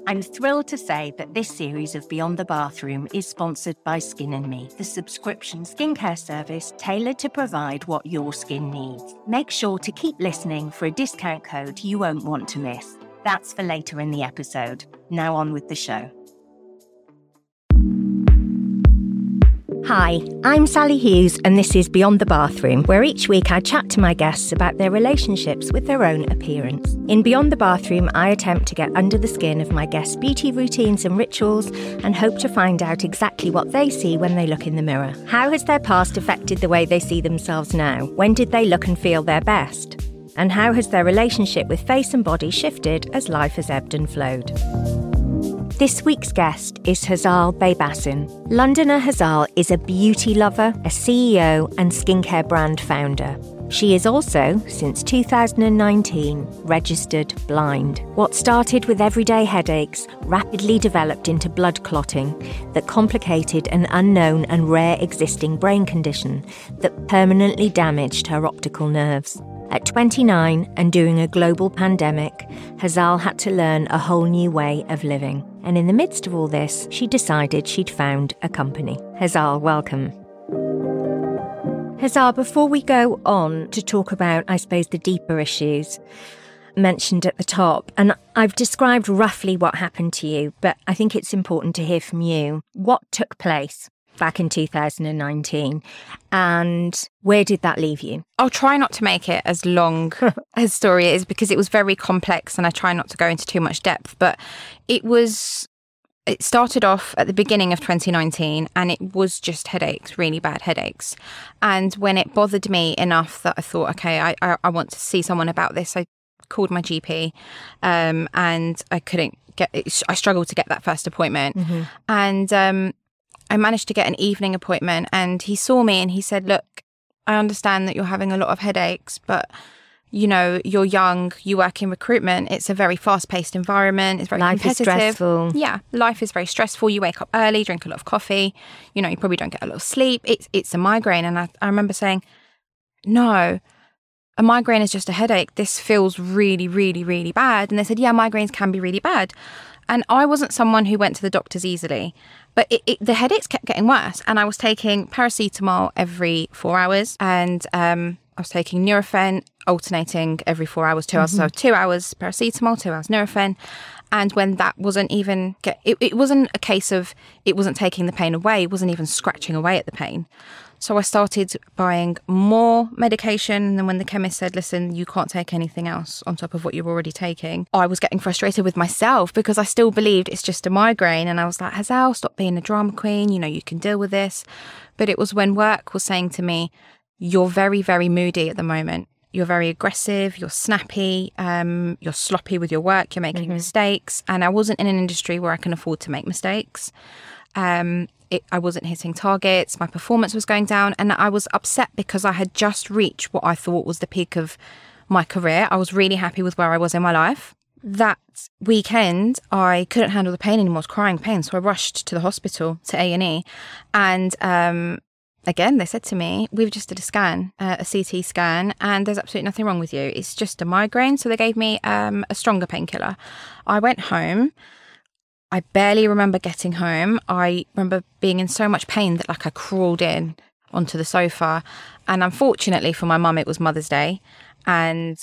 I'm thrilled to say that this series of Beyond the Bathroom is sponsored by Skin & Me, the subscription skincare service tailored to provide what your skin needs. Make sure to keep listening for a discount code you won't want to miss. That's for later in the episode. Now on with the show. Hi, I'm Sally Hughes and this is Beyond the Bathroom, where each week I chat to my guests about their relationships with their own appearance. In Beyond the Bathroom, I attempt to get under the skin of my guests' beauty routines and rituals and hope to find out exactly what they see when they look in the mirror. How has their past affected the way they see themselves now? When did they look and feel their best? And how has their relationship with face and body shifted as life has ebbed and flowed? This week's guest is Hazal Beybasin. Londoner Hazal is a beauty lover, a CEO and skincare brand founder. She is also, since 2019, registered blind. What started with everyday headaches rapidly developed into blood clotting that complicated an unknown and rare existing brain condition that permanently damaged her optical nerves. At 29 and during a global pandemic, Hazal had to learn a whole new way of living. And in the midst of all this, she decided she'd found a company. Hazal, welcome. Hazal, before we go on to talk about, I suppose, the deeper issues mentioned at the top, and I've described roughly what happened to you, but I think it's important to hear from you. What took place back in 2019 and where did that leave you? I'll try not to make it as long a story is because it was very complex and I try not to go into too much depth, but it started off at the beginning of 2019 and it was just headaches, really bad headaches. And when it bothered me enough that I thought, okay, I want to see someone about this, I called my GP and I couldn't get it. I struggled to get that first appointment. Mm-hmm. And I managed to get an evening appointment and he saw me and he said, look, I understand that you're having a lot of headaches, but you know, you're young, you work in recruitment. It's a very fast-paced environment. It's very competitive. Life is stressful. Yeah, life is very stressful. You wake up early, drink a lot of coffee. You know, you probably don't get a lot of sleep. It's a migraine. And I remember saying, no, a migraine is just a headache. This feels really, really, really bad. And they said, yeah, migraines can be really bad. And I wasn't someone who went to the doctors easily, but the headaches kept getting worse. And I was taking paracetamol every 4 hours and I was taking Nurofen, alternating every 4 hours, 2 hours. So 2 hours paracetamol, 2 hours Nurofen. And when that wasn't even, it wasn't a case of, it wasn't taking the pain away. It wasn't even scratching away at the pain. So I started buying more medication. And then when the chemist said, listen, you can't take anything else on top of what you're already taking, I was getting frustrated with myself because I still believed it's just a migraine. And I was like, Hazal, stop being a drama queen. You know, you can deal with this. But it was when work was saying to me, you're very, very moody at the moment. You're very aggressive, you're snappy, you're sloppy with your work, you're making mistakes. And I wasn't in an industry where I can afford to make mistakes. I wasn't hitting targets, my performance was going down, and I was upset because I had just reached what I thought was the peak of my career. I was really happy with where I was in my life. That weekend, I couldn't handle the pain anymore. I was crying pain, so I rushed to the hospital, to A&E. And again, they said to me, we've just did a scan, a CT scan, and there's absolutely nothing wrong with you. It's just a migraine. So they gave me a stronger painkiller. I went home. I barely remember getting home. I remember being in so much pain that I crawled in onto the sofa. And unfortunately for my mum, it was Mother's Day. And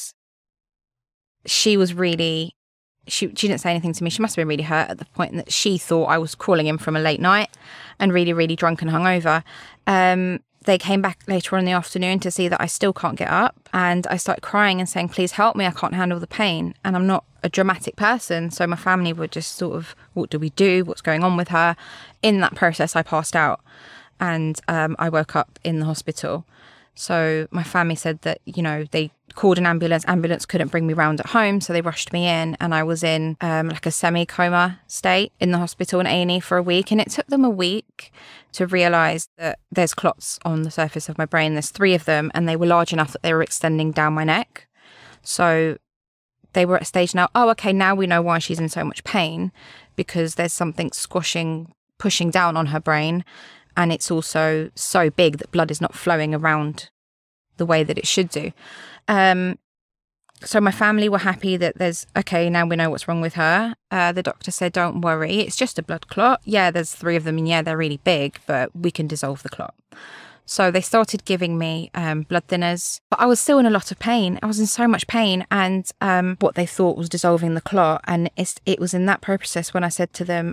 she was really, she didn't say anything to me. She must have been really hurt at the point that she thought I was calling in from a late night and really, really drunk and hungover. They came back later on in the afternoon to see that I still can't get up. And I started crying and saying, please help me. I can't handle the pain. And I'm not a dramatic person. So my family were just sort of, what do we do? What's going on with her? In that process, I passed out and I woke up in the hospital. So my family said that, you know, they called an ambulance. Ambulance couldn't bring me round at home. So they rushed me in and I was in a semi-coma state in the hospital in A&E for a week. And it took them a week to realise that there's clots on the surface of my brain. There's 3 of them and they were large enough that they were extending down my neck. So they were at a stage now, oh, okay, now we know why she's in so much pain because there's something pushing down on her brain. And it's also so big that blood is not flowing around the way that it should do. So my family were happy that now we know what's wrong with her. The doctor said, don't worry, it's just a blood clot. Yeah, there's 3 of them and yeah, they're really big, but we can dissolve the clot. So they started giving me blood thinners, but I was still in a lot of pain. I was in so much pain, and what they thought was dissolving the clot. And it was in that process when I said to them,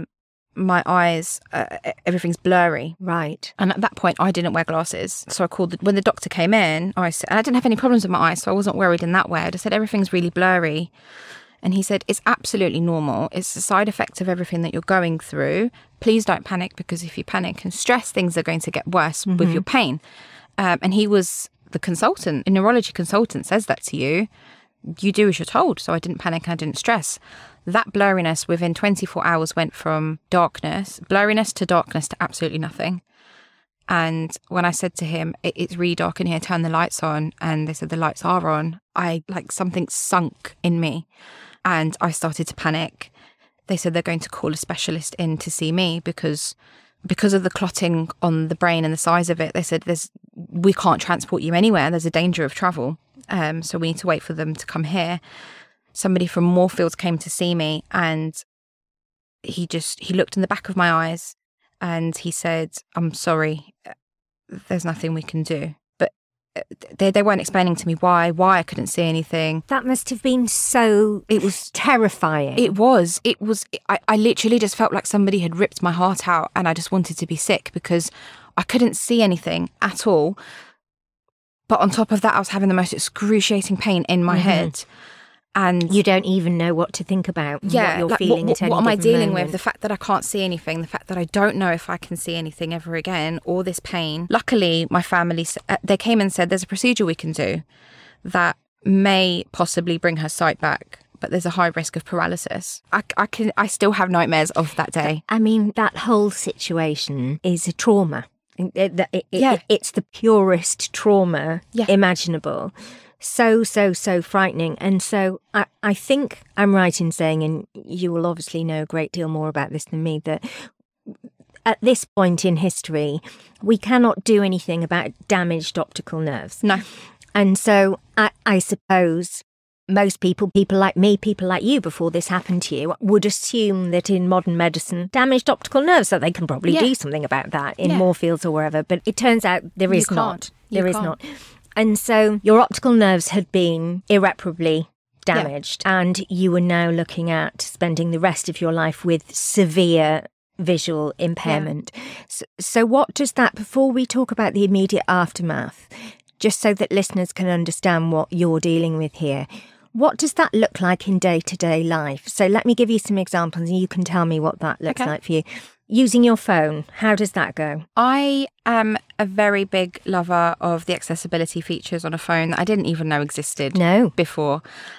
my eyes, everything's blurry. Right. And at that point, I didn't wear glasses. So I called, when the doctor came in, and I didn't have any problems with my eyes, so I wasn't worried in that way. I just said, everything's really blurry. And he said, it's absolutely normal. It's a side effect of everything that you're going through. Please don't panic, because if you panic and stress, things are going to get worse with your pain. And he was the consultant, a neurology consultant says that to you. You do as you're told. So I didn't panic and I didn't stress. That blurriness within 24 hours went from blurriness to darkness to absolutely nothing. And when I said to him, it's really dark in here, turn the lights on. And they said the lights are on. Something sunk in me and I started to panic. They said they're going to call a specialist in to see me because of the clotting on the brain and the size of it. They said we can't transport you anywhere. There's a danger of travel. So we need to wait for them to come here. Somebody from Moorfields came to see me, and he looked in the back of my eyes and he said, I'm sorry, there's nothing we can do. But they weren't explaining to me why I couldn't see anything. That must have been it was terrifying. It was. I literally just felt like somebody had ripped my heart out, and I just wanted to be sick because I couldn't see anything at all. But on top of that, I was having the most excruciating pain in my head. And you don't even know what to think about. Yeah, what you're feeling at any what am I dealing moment. with? The fact that I can't see anything, the fact that I don't know if I can see anything ever again, all this pain. Luckily, my family, they came and said there's a procedure we can do that may possibly bring her sight back, but there's a high risk of paralysis. I still have nightmares of that day. I mean, that whole situation is a trauma. It's the purest trauma imaginable. So frightening. And so I think I'm right in saying, and you will obviously know a great deal more about this than me, that at this point in history, we cannot do anything about damaged optical nerves. No. And so I suppose most people like me, people like you, before this happened to you, would assume that in modern medicine, damaged optical nerves, so they can probably do something about that in Moorfields or wherever. But it turns out there is not. There is not. And so your optical nerves had been irreparably damaged, and you were now looking at spending the rest of your life with severe visual impairment. So what does that, before we talk about the immediate aftermath, just so that listeners can understand what you're dealing with here, what does that look like in day-to-day life? So let me give you some examples and you can tell me what that looks like for you. Using your phone, how does that go? I am a very big lover of the accessibility features on a phone that I didn't even know existed before.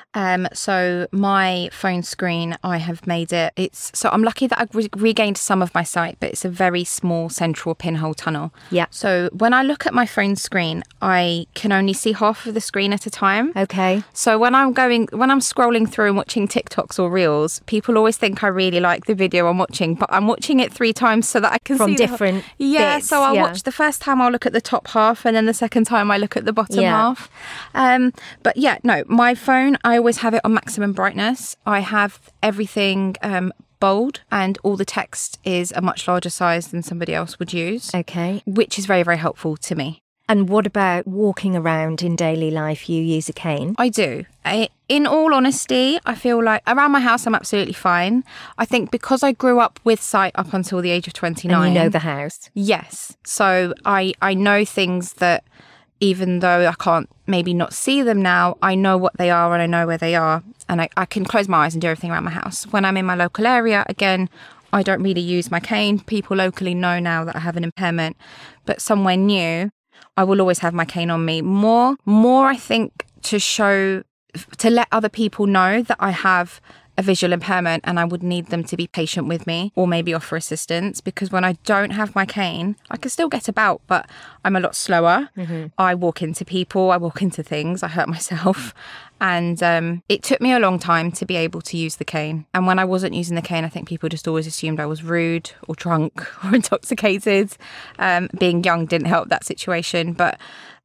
So my phone screen, I have made it. So I'm lucky that I've regained some of my sight, but it's a very small central pinhole tunnel. Yeah. So when I look at my phone screen, I can only see half of the screen at a time. Okay. So when I'm scrolling through and watching TikToks or Reels, people always think I really like the video I'm watching, but I'm watching it 3 times so that I can see from different bits. So I'll watch the first time, I'll look at the top half, and then the second time I look at the bottom half. But my phone, I always have it on maximum brightness. I have everything bold, and all the text is a much larger size than somebody else would use. Okay. Which is very, very helpful to me. And what about walking around in daily life? You use a cane? I do. In all honesty, I feel like around my house, I'm absolutely fine. I think because I grew up with sight up until the age of 29. And you know the house? Yes. So I know things that even though I can't maybe not see them now, I know what they are and I know where they are. And I can close my eyes and do everything around my house. When I'm in my local area, again, I don't really use my cane. People locally know now that I have an impairment. But somewhere new, I will always have my cane on me. More, I think, to let other people know that I have a visual impairment and I would need them to be patient with me or maybe offer assistance, because when I don't have my cane, I can still get about, but I'm a lot slower. Mm-hmm. I walk into people, I walk into things, I hurt myself. And it took me a long time to be able to use the cane. And when I wasn't using the cane, I think people just always assumed I was rude or drunk or intoxicated. Being young didn't help that situation. But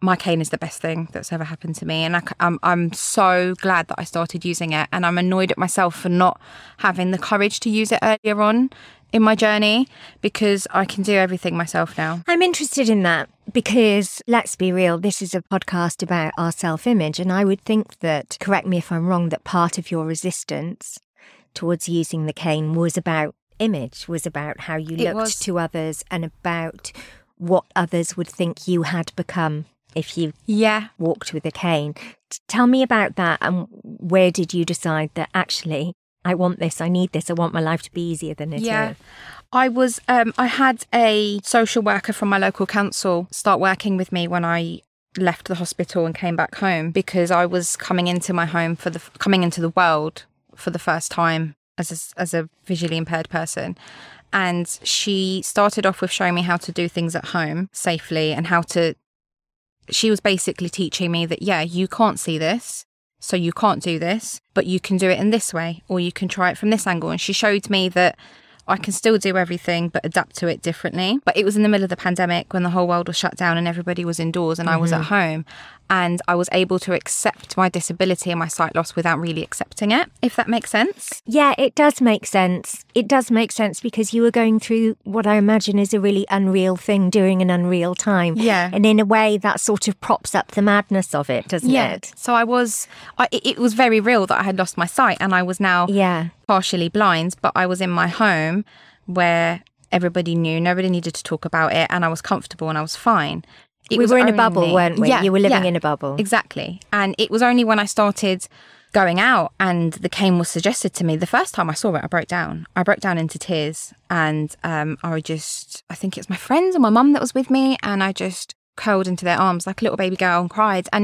my cane is the best thing that's ever happened to me. And I'm so glad that I started using it. And I'm annoyed at myself for not having the courage to use it earlier on in my journey, because I can do everything myself now. I'm interested in that because, let's be real, this is a podcast about our self-image. And I would think that, correct me if I'm wrong, that part of your resistance towards using the cane was about image, was about how you looked to others and about what others would think you had become if you walked with a cane. Tell me about that, and where did you decide that actually I want this, I need this, I want my life to be easier than it is? I had a social worker from my local council start working with me when I left the hospital and came back home, because I was coming into my home coming into the world for the first time as a visually impaired person. And she started off with showing me how to do things at home safely, and she was basically teaching me that, you can't see this, so you can't do this, but you can do it in this way, or you can try it from this angle. And she showed me that I can still do everything, but adapt to it differently. But it was in the middle of the pandemic when the whole world was shut down and everybody was indoors and I was at home. And I was able to accept my disability and my sight loss without really accepting it, if that makes sense. Yeah, it does make sense. It does make sense because you were going through what I imagine is a really unreal thing during an unreal time. Yeah. And in a way that sort of props up the madness of it, doesn't it? So it was very real that I had lost my sight and I was now partially blind, but I was in my home where everybody knew, nobody needed to talk about it, and I was comfortable and I was fine. We were in a bubble, weren't we? You were living in a bubble. Exactly. And it was only when I started going out and the cane was suggested to me, the first time I saw it, I broke down. I broke down into tears. And I think it's my friends and my mum that was with me, and I just curled into their arms like a little baby girl and cried. And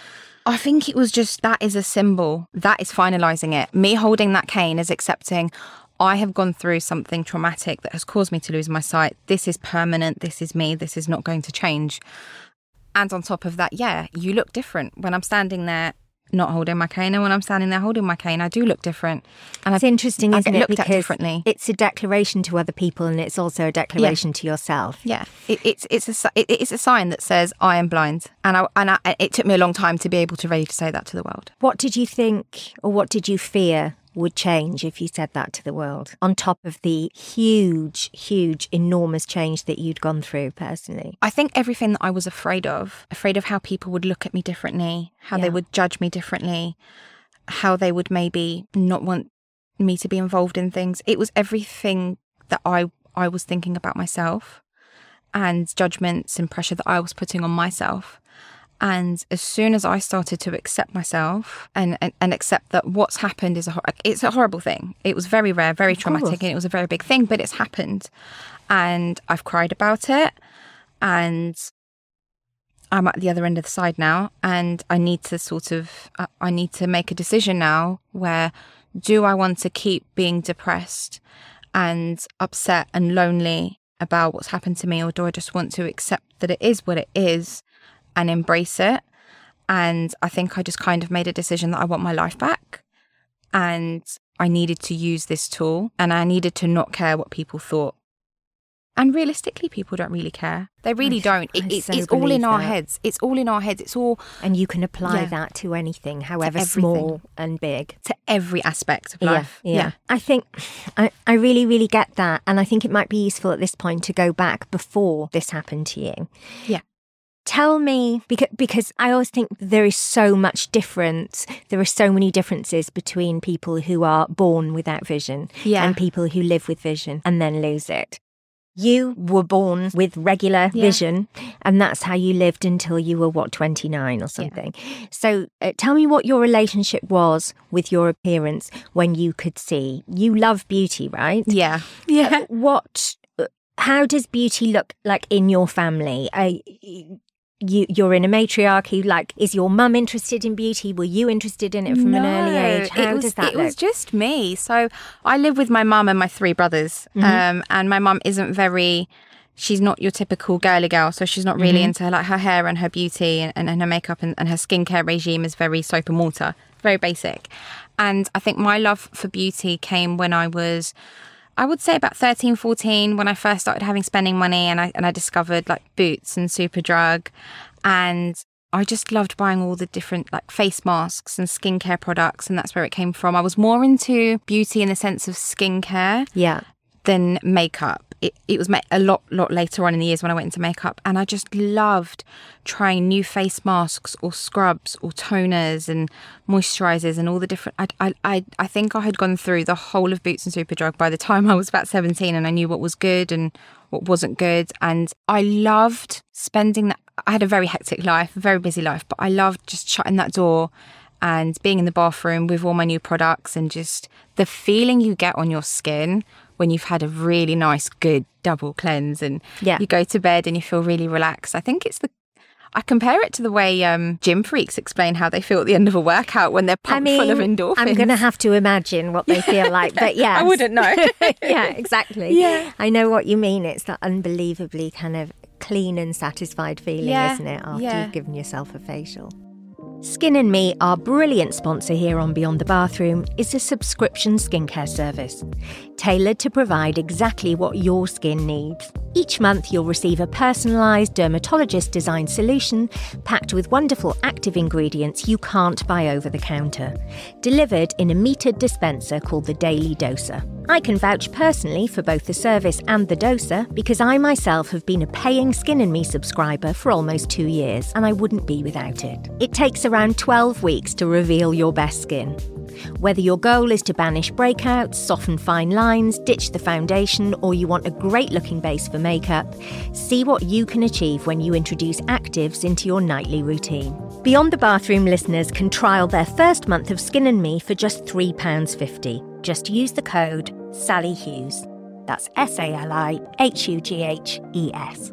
I think it was just, that is a symbol. That is finalising it. Me holding that cane is accepting, I have gone through something traumatic that has caused me to lose my sight. This is permanent. This is me. This is not going to change. And on top of that, you look different. When I'm standing there not holding my cane, and when I'm standing there holding my cane, I do look different. And it's interesting, isn't it? Looked at differently. It's a declaration to other people, and it's also a declaration to yourself. Yeah, it's a sign that says I am blind, and it took me a long time to be able to ready to say that to the world. What did you think, or what did you fear would change if you said that to the world, on top of the huge, enormous change that you'd gone through personally? I think everything that I was afraid of how people would look at me differently, how they would judge me differently, how they would maybe not want me to be involved in things. It was everything that I was thinking about myself, and judgments and pressure that I was putting on myself. And as soon as I started to accept myself and accept that what's happened is it's a horrible thing. It was very rare, very traumatic, and it was a very big thing, but it's happened. And I've cried about it, and I'm at the other end of the side now, and I need to make a decision now where, do I want to keep being depressed and upset and lonely about what's happened to me, or do I just want to accept that it is what it is and embrace it? And I think I just kind of made a decision that I want my life back, and I needed to use this tool, and I needed to not care what people thought. And realistically, people don't really care. They really don't. It's all in our heads. It's all in our heads. It's all... And you can apply that to anything, however small and big. To every aspect of life. Yeah. I think I really, really get that. And I think it might be useful at this point to go back before this happened to you. Yeah. Tell me, because I always think there is so much difference. There are so many differences between people who are born without vision and people who live with vision and then lose it. You were born with regular vision, and that's how you lived until you were, 29 or something. Yeah. So tell me what your relationship was with your appearance when you could see. You love beauty, right? Yeah. How does beauty look like in your family? You're in a matriarchy. Like, is your mum interested in beauty? Were you interested in it from an early age? How does that look? It was just me. So I live with my mum and my 3 brothers. And my mum she's not your typical girly girl. So she's not really into like her hair and her beauty and her makeup, and her skincare regime is very soap and water, very basic. And I think my love for beauty came when I was I would say about 13, 14 when I first started having spending money, and I discovered like Boots and Superdrug, and I just loved buying all the different like face masks and skincare products, and that's where it came from. I was more into beauty in the sense of skincare than makeup. It was a lot later on in the years when I went into makeup, and I just loved trying new face masks or scrubs or toners and moisturizers and all the different. I think I had gone through the whole of Boots and Superdrug by the time I was about 17, and I knew what was good and what wasn't good, and I loved spending that. I had a very hectic life, a very busy life, but I loved just shutting that door and being in the bathroom with all my new products, and just the feeling you get on your skin when you've had a really nice, good double cleanse, and you go to bed and you feel really relaxed. I think I compare it to the way gym freaks explain how they feel at the end of a workout when they're pumped full of endorphins. I'm going to have to imagine what they feel like, but yes. I wouldn't know. Yeah, exactly. Yeah. I know what you mean. It's that unbelievably kind of clean and satisfied feeling, isn't it, after you've given yourself a facial. Skin and Me, our brilliant sponsor here on Beyond the Bathroom, is a subscription skincare service tailored to provide exactly what your skin needs. Each month you'll receive a personalised dermatologist-designed solution packed with wonderful active ingredients you can't buy over the counter, delivered in a metered dispenser called the Daily Doser. I can vouch personally for both the service and the doser because I myself have been a paying Skin and Me subscriber for almost 2 years, and I wouldn't be without it. It takes around 12 weeks to reveal your best skin. Whether your goal is to banish breakouts, soften fine lines, ditch the foundation, or you want a great-looking base for makeup, see what you can achieve when you introduce actives into your nightly routine. Beyond the Bathroom listeners can trial their first month of Skin and Me for just £3.50. Just use the code Sally Hughes. That's SALIHUGHES.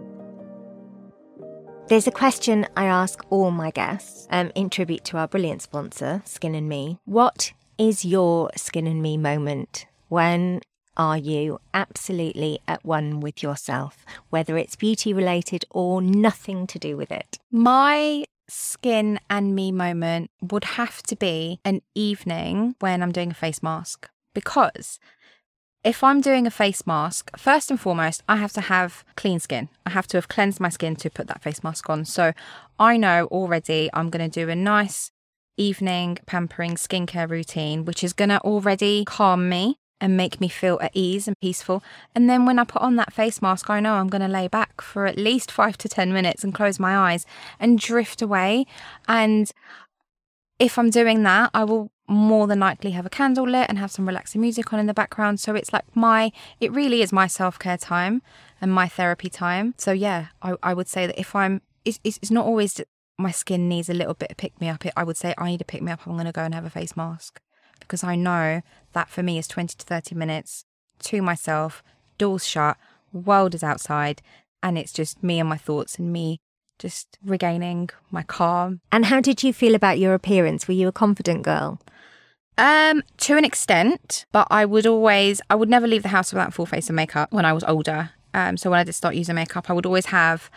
There's a question I ask all my guests in tribute to our brilliant sponsor, Skin and Me. What is your Skin and Me moment? When are you absolutely at one with yourself, whether it's beauty related or nothing to do with it? My Skin and Me moment would have to be an evening when I'm doing a face mask, because if I'm doing a face mask, first and foremost, I have to have clean skin. I have to have cleansed my skin to put that face mask on. So I know already I'm going to do a nice evening pampering skincare routine, which is going to already calm me and make me feel at ease and peaceful. And then when I put on that face mask, I know I'm going to lay back for at least 5 to 10 minutes and close my eyes and drift away. And if I'm doing that, I will more than likely have a candle lit and have some relaxing music on in the background. So it's like it really is my self-care time and my therapy time. So yeah, I would say that if it's not always that my skin needs a little bit of pick-me-up. I would say I need a pick-me-up. I'm going to go and have a face mask, because I know that for me is 20 to 30 minutes to myself, doors shut, world is outside, and it's just me and my thoughts and me just regaining my calm. And how did you feel about your appearance? Were you a confident girl? To an extent, but I would never leave the house without a full face of makeup when I was older. So when I did start using makeup, I would always get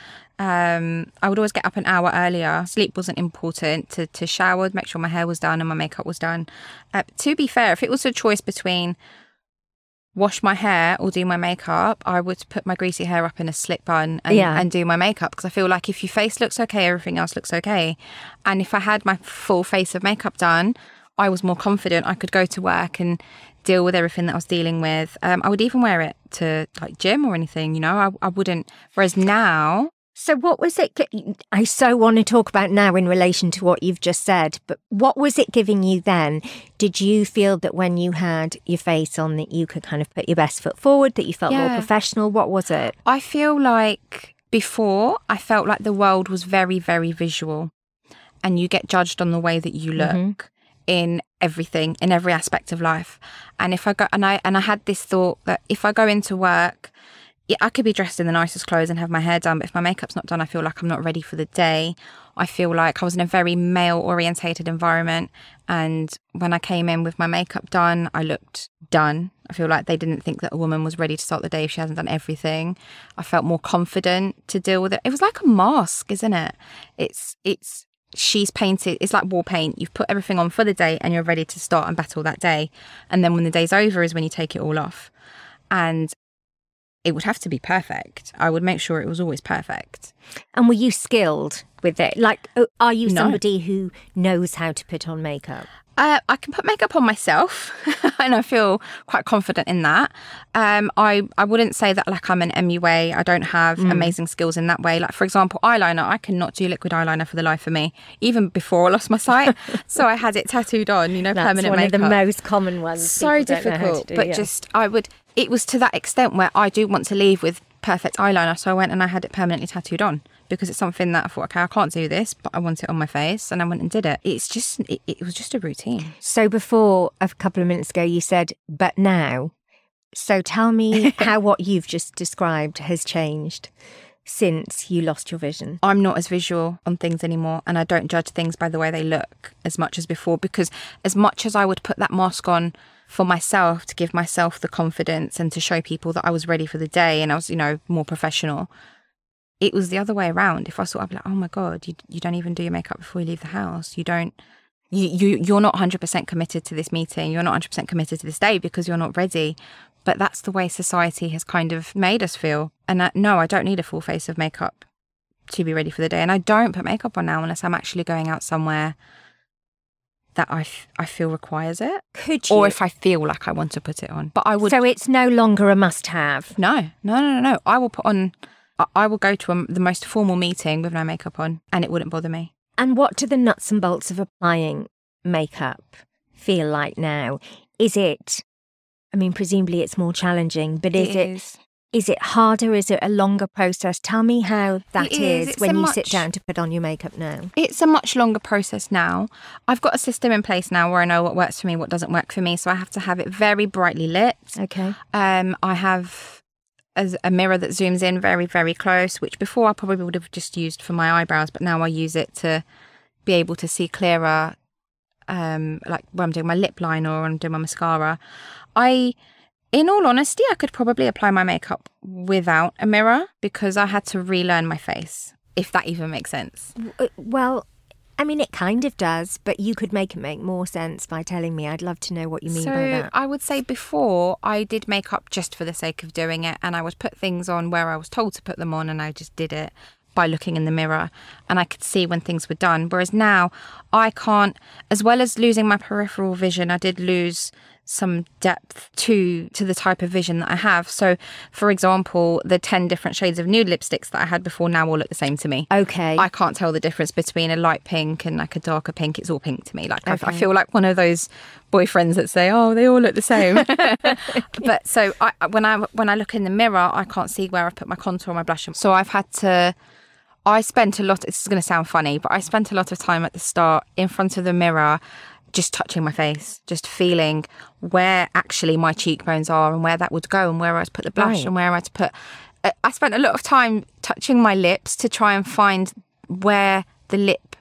up an hour earlier. Sleep wasn't important. To shower, make sure my hair was done and my makeup was done. To be fair, if it was a choice between wash my hair or do my makeup, I would put my greasy hair up in a slick bun and do my makeup, because I feel like if your face looks okay, everything else looks okay. And if I had my full face of makeup done, I was more confident. I could go to work and deal with everything that I was dealing with. I would even wear it to like gym or anything, I wouldn't. Whereas now... So what was it? I so want to talk about now in relation to what you've just said, but what was it giving you then? Did you feel that when you had your face on that you could kind of put your best foot forward, that you felt more professional? What was it? I feel like before, I felt like the world was very, very visual, and you get judged on the way that you look in everything, in every aspect of life. And if I go, and I had this thought that if I go into work, I could be dressed in the nicest clothes and have my hair done, but if my makeup's not done, I feel like I'm not ready for the day. I feel like I was in a very male-orientated environment, and when I came in with my makeup done, I looked done. I feel like they didn't think that a woman was ready to start the day if she hasn't done everything. I felt more confident to deal with it. It was like a mask, isn't it? It's she's painted, it's like wall paint. You've put everything on for the day and you're ready to start and battle that day. And then when the day's over is when you take it all off. And it would have to be perfect. I would make sure it was always perfect. And were you skilled with it? Like, are you somebody who knows how to put on makeup? I can put makeup on myself and I feel quite confident in that. I wouldn't say that like I'm an MUA. I don't have amazing skills in that way. Like, for example, eyeliner, I cannot do liquid eyeliner for the life of me, even before I lost my sight. So I had it tattooed on, That's permanent one makeup. of the most common ones. So difficult, but it was to that extent where I do want to leave with perfect eyeliner. So I went and I had it permanently tattooed on because it's something that I thought, okay, I can't do this, but I want it on my face. And I went and did it. It's just, it was just a routine. So before, a couple of minutes ago, you said, but now. So tell me how what you've just described has changed since you lost your vision. I'm not as visual on things anymore, and I don't judge things by the way they look as much as before, because as much as I would put that mask on for myself to give myself the confidence and to show people that I was ready for the day and I was, more professional, it was the other way around. If I saw, I'd be like, oh my God, you don't even do your makeup before you leave the house. You're not 100% committed to this meeting. You're not 100% committed to this day because you're not ready. But that's the way society has kind of made us feel. And no, I don't need a full face of makeup to be ready for the day. And I don't put makeup on now unless I'm actually going out somewhere that I feel requires it. Could you? Or if I feel like I want to put it on. But I would. So it's no longer a must-have? No. I will go to the most formal meeting with no makeup on and it wouldn't bother me. And what do the nuts and bolts of applying makeup feel like now? Is it, presumably it's more challenging, but is it harder? Is it a longer process? Tell me how that is when you sit down to put on your makeup now. It's a much longer process now. I've got a system in place now where I know what works for me, what doesn't work for me. So I have to have it very brightly lit. Okay. I have a mirror that zooms in very, very close, which before I probably would have just used for my eyebrows, but now I use it to be able to see clearer, like when I'm doing my lip line or when I'm doing my mascara. In all honesty, I could probably apply my makeup without a mirror because I had to relearn my face, if that even makes sense. Well, it kind of does, but you could make it make more sense by telling me. I'd love to know what you mean by that. I would say before I did makeup just for the sake of doing it, and I would put things on where I was told to put them on and I just did it by looking in the mirror and I could see when things were done. Whereas now I can't, as well as losing my peripheral vision, I did lose some depth to the type of vision that I have. So, for example, the 10 different shades of nude lipsticks that I had before now all look the same to me. Okay. I can't tell the difference between a light pink and like a darker pink. It's all pink to me. Like okay. I feel like one of those boyfriends that say, oh, they all look the same. But so when I look in the mirror, I can't see where I've put my contour or my blush. So I spent a lot, this is going to sound funny, but I spent a lot of time at the start in front of the mirror just touching my face, just feeling where actually my cheekbones are and where that would go and where I'd put the blush and where I'd put... I spent a lot of time touching my lips to try and find where the lip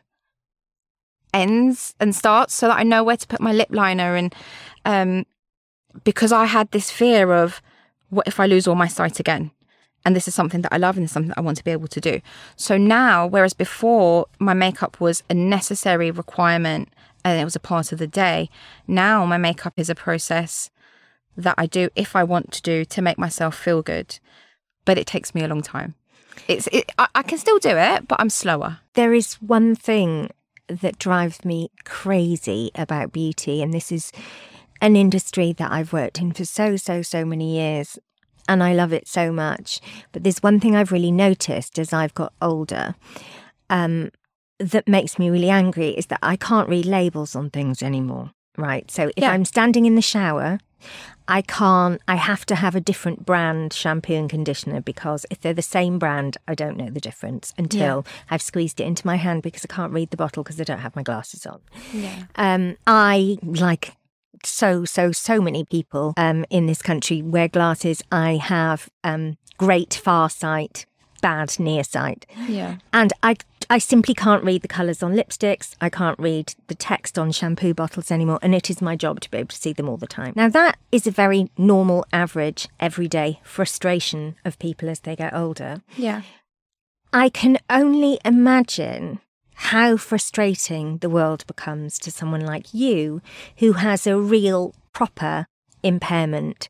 ends and starts so that I know where to put my lip liner. And because I had this fear of what if I lose all my sight again? And this is something that I love and it's something that I want to be able to do. So now, whereas before my makeup was a necessary requirement and it was a part of the day, now my makeup is a process that I do if I want to do to make myself feel good. But it takes me a long time. I can still do it, but I'm slower. There is one thing that drives me crazy about beauty, and this is an industry that I've worked in for so many years. And I love it so much. But there's one thing I've really noticed as I've got older that makes me really angry is that I can't read labels on things anymore, right? So if I'm standing in the shower, I have to have a different brand shampoo and conditioner because if they're the same brand, I don't know the difference until I've squeezed it into my hand because I can't read the bottle because I don't have my glasses on. Yeah. I like... so many people in this country wear glasses. I have great far sight, bad near sight. Yeah. And I simply can't read the colours on lipsticks. I can't read the text on shampoo bottles anymore. And it is my job to be able to see them all the time. Now, that is a very normal, average, everyday frustration of people as they get older. Yeah. I can only imagine how frustrating the world becomes to someone like you who has a real proper impairment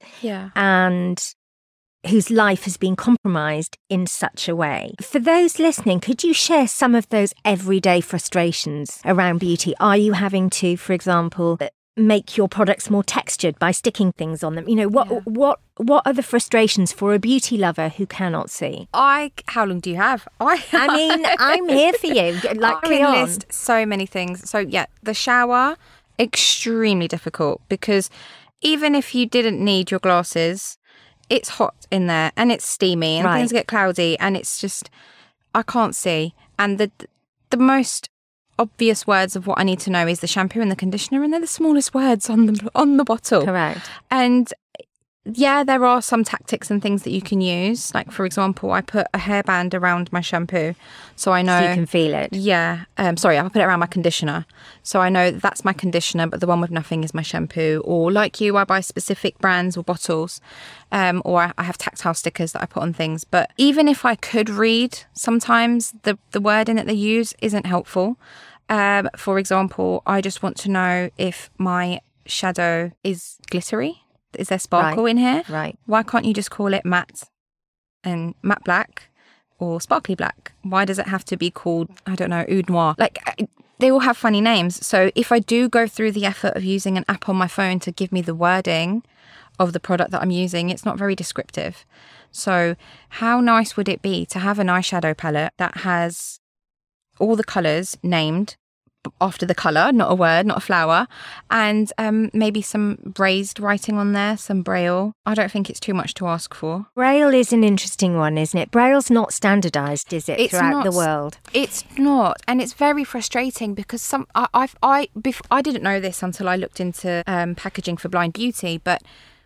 and whose life has been compromised in such a way. For those listening, could you share some of those everyday frustrations around beauty? Are you having to, for example, make your products more textured by sticking things on them? You know, what are the frustrations for a beauty lover who cannot see? How long do you have? I mean, I'm here for you. Like, clear on. List so many things. So yeah, the shower, extremely difficult, because even if you didn't need your glasses, it's hot in there and it's steamy and things get cloudy and it's just, I can't see. And the most obvious words of what I need to know is the shampoo and the conditioner, and they're the smallest words on the bottle. Correct. And yeah, there are some tactics and things that you can use. Like, for example, I put a hairband around my shampoo, so I know... So you can feel it. Yeah. I put it around my conditioner. So I know that's my conditioner, but the one with nothing is my shampoo. Or like you, I buy specific brands or bottles, or I have tactile stickers that I put on things. But even if I could read, sometimes the wording that they use isn't helpful. For example, I just want to know if my shadow is glittery. Is there sparkle in here? Right. Why can't you just call it matte and matte black or sparkly black? Why does it have to be called, I don't know, Oud Noir? Like, they all have funny names. So if I do go through the effort of using an app on my phone to give me the wording of the product that I'm using, it's not very descriptive. So how nice would it be to have an eyeshadow palette that has all the colours named after the colour, not a word, not a flower, and maybe some raised writing on there, some braille. I don't think it's too much to ask for. Braille is an interesting one, isn't it? Braille's not standardised, is it, throughout the world? It's not, and it's very frustrating because I didn't know this until I looked into packaging for blind beauty, but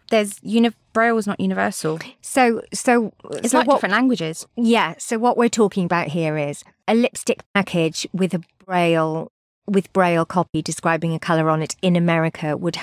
Braille is not universal. So it's like different languages. Yeah, so what we're talking about here is a lipstick package with a Braille copy describing a colour on it in America would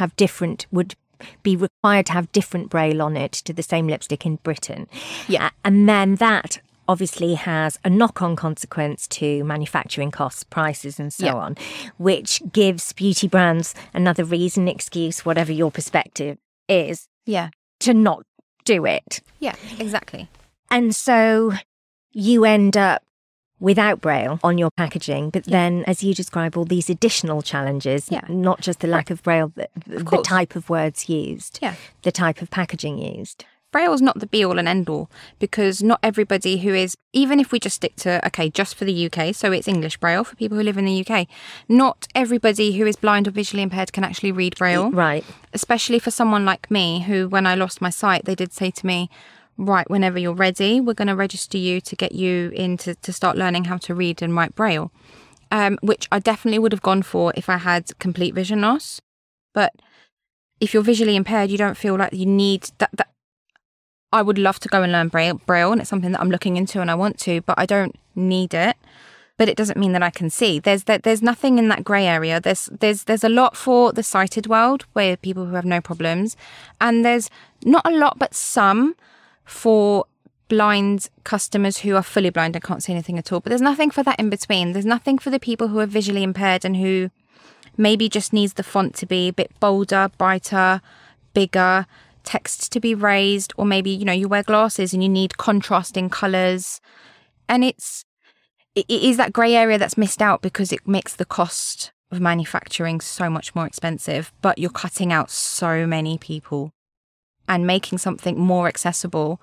be required to have different Braille on it to the same lipstick in Britain. Yeah. And then that obviously has a knock-on consequence to manufacturing costs, prices and so on, which gives beauty brands another reason, excuse, whatever your perspective is, to not do it. Yeah, exactly. And so you end up without Braille on your packaging, but then, as you describe, all these additional challenges, not just the lack of Braille, the type of words used, the type of packaging used. Braille is not the be-all and end-all, because not everybody who is, even if we just stick to, just for the UK, so it's English Braille for people who live in the UK, not everybody who is blind or visually impaired can actually read Braille. Right. Especially for someone like me, who, when I lost my sight, they did say to me, right, whenever you're ready, we're going to register you to get you in to start learning how to read and write Braille, which I definitely would have gone for if I had complete vision loss. But if you're visually impaired, you don't feel like you need that. I would love to go and learn Braille, and it's something that I'm looking into and I want to, but I don't need it. But it doesn't mean that I can see. There's nothing in that grey area. There's a lot for the sighted world, where people who have no problems, and there's not a lot, but some for blind customers who are fully blind and can't see anything at all. But there's nothing for that in between. There's nothing for the people who are visually impaired and who maybe just needs the font to be a bit bolder, brighter, bigger, text to be raised, or maybe, you wear glasses and you need contrasting colours. And it is that grey area that's missed out because it makes the cost of manufacturing so much more expensive, but you're cutting out so many people. And making something more accessible,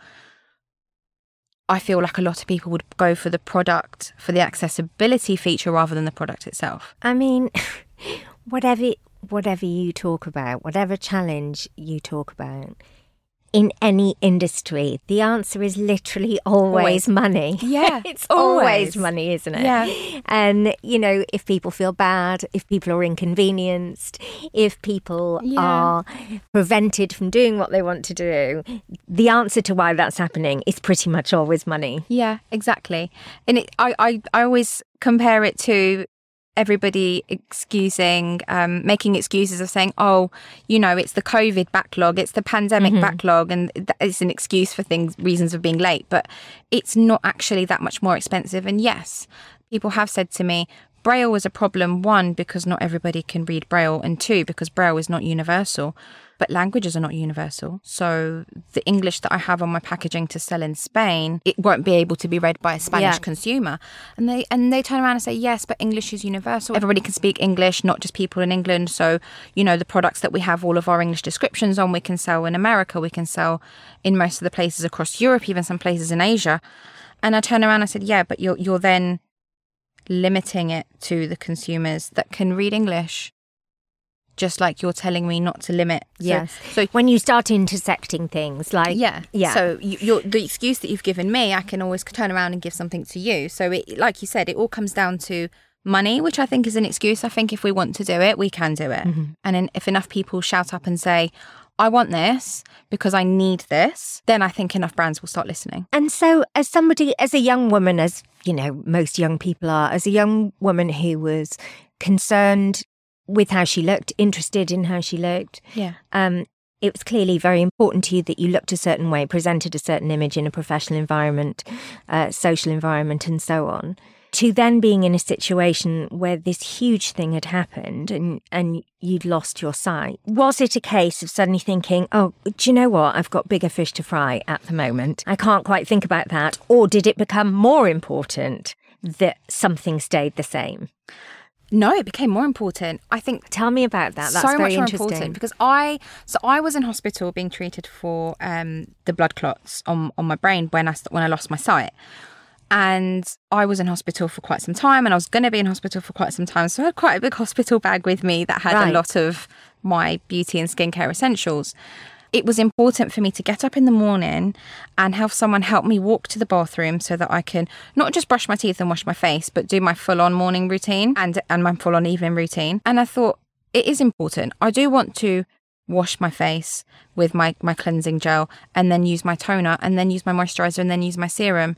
I feel like a lot of people would go for the product, for the accessibility feature rather than the product itself. I mean, whatever you talk about, whatever challenge you talk about, in any industry, the answer is literally always money. Yeah. It's always money, isn't it? Yeah. And, if people feel bad, if people are inconvenienced, if people are prevented from doing what they want to do, the answer to why that's happening is pretty much always money. Yeah, exactly. And I always compare it to everybody making excuses of saying, it's the COVID backlog, it's the pandemic backlog, and it's an excuse for reasons of being late. But it's not actually that much more expensive. And yes, people have said to me, Braille was a problem, one, because not everybody can read Braille, and two, because Braille is not universal. But languages are not universal. So the English that I have on my packaging to sell in Spain, it won't be able to be read by a Spanish consumer. And they turn around and say, yes, but English is universal. Everybody can speak English, not just people in England. So, you know, the products that we have all of our English descriptions on, we can sell in America, we can sell in most of the places across Europe, even some places in Asia. And I turned around and I said, yeah, but you're then limiting it to the consumers that can read English. Just like you're telling me not to limit. Yes. So when you start intersecting things like... Yeah. So the excuse that you've given me, I can always turn around and give something to you. So it, like you said, it all comes down to money, which I think is an excuse. I think if we want to do it, we can do it. Mm-hmm. And then if enough people shout up and say, I want this because I need this, then I think enough brands will start listening. And so as a young woman, as, you know, most young people are, as a young woman who was concerned with how she looked, interested in how she looked. Yeah. It was clearly very important to you that you looked a certain way, presented a certain image in a professional environment, social environment, and so on. To then being in a situation where this huge thing had happened and you'd lost your sight. Was it a case of suddenly thinking, oh, do you know what? I've got bigger fish to fry at the moment. I can't quite think about that. Or did it become more important that something stayed the same? No, it became more important. I think. Tell me about that. That's so very much more interesting. Important because I was in hospital being treated for the blood clots on my brain when I lost my sight, and I was in hospital for quite some time, and I was going to be in hospital for quite some time. So I had quite a big hospital bag with me that had a lot of my beauty and skincare essentials. It was important for me to get up in the morning and have someone help me walk to the bathroom so that I can not just brush my teeth and wash my face, but do my full-on morning routine and my full-on evening routine. And I thought, it is important. I do want to wash my face with my cleansing gel and then use my toner and then use my moisturiser and then use my serum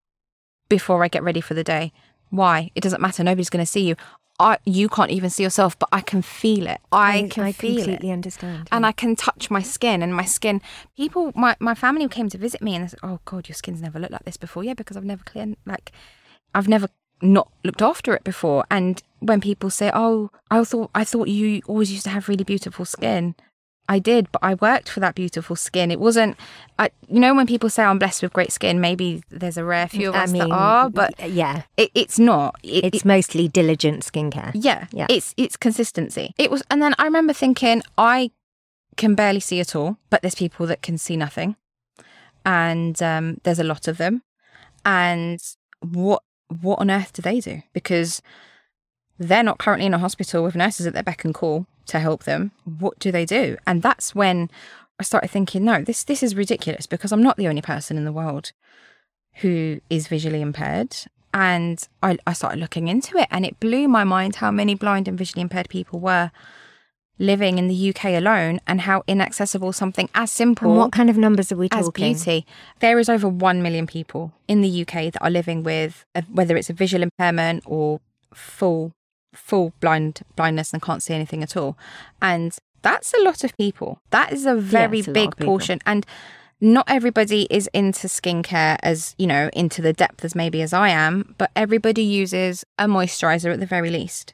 before I get ready for the day. Why? It doesn't matter. Nobody's going to see you. You can't even see yourself, but I can feel it. I can feel it. I completely understand. And I can touch my skin, and my skin, people, my family came to visit me and they said, oh God, your skin's never looked like this before. Yeah, because I've never not looked after it before. And when people say, oh, I thought you always used to have really beautiful skin. I did, but I worked for that beautiful skin. It wasn't, when people say I'm blessed with great skin, maybe there's a rare few of us that are, but yeah, it's not. It's mostly diligent skincare. Yeah. It's consistency. It was, and then I remember thinking, I can barely see at all, but there's people that can see nothing, and there's a lot of them. And what on earth do they do? Because they're not currently in a hospital with nurses at their beck and call to help them. What do they do? And that's when I started thinking, no, this is ridiculous, because I'm not the only person in the world who is visually impaired. And I started looking into it, and it blew my mind how many blind and visually impaired people were living in the UK alone, and how inaccessible something as simple. And what kind of numbers are we talking? As beauty. There is over 1 million people in the UK that are living with, whether it's a visual impairment or full blindness and can't see anything at all. And that's a lot of people. That is a very big portion. And not everybody is into skincare as, into the depth as maybe as I am, but everybody uses a moisturiser at the very least.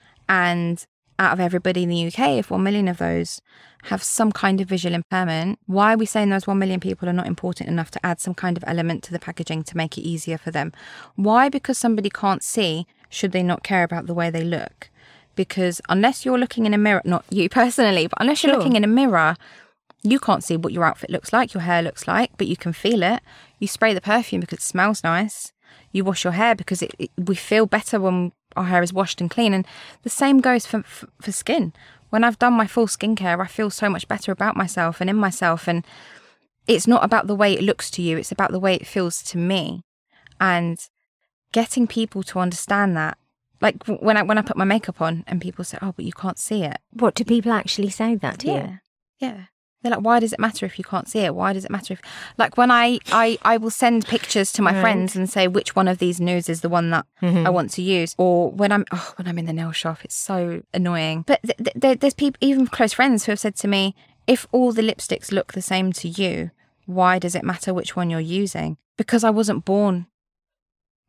And out of everybody in the UK, if 1 million of those have some kind of visual impairment, why are we saying those 1 million people are not important enough to add some kind of element to the packaging to make it easier for them? Why? Because somebody can't see, should they not care about the way they look? Because unless you're looking in a mirror, not you personally, but unless you're looking in a mirror, you can't see what your outfit looks like, your hair looks like, but you can feel it. You spray the perfume because it smells nice. You wash your hair because we feel better when our hair is washed and clean. And the same goes for skin. When I've done my full skincare, I feel so much better about myself and in myself. And it's not about the way it looks to you, it's about the way it feels to me. And getting people to understand that. Like when I put my makeup on and people say, oh, but you can't see it. What, do people actually say that to you? Yeah. They're like, why does it matter if you can't see it? Why does it matter if... Like when I will send pictures to my friends and say which one of these nudes is the one that I want to use. Or when I'm in the nail shop, it's so annoying. But there's people, even close friends, who have said to me, if all the lipsticks look the same to you, why does it matter which one you're using? Because I wasn't born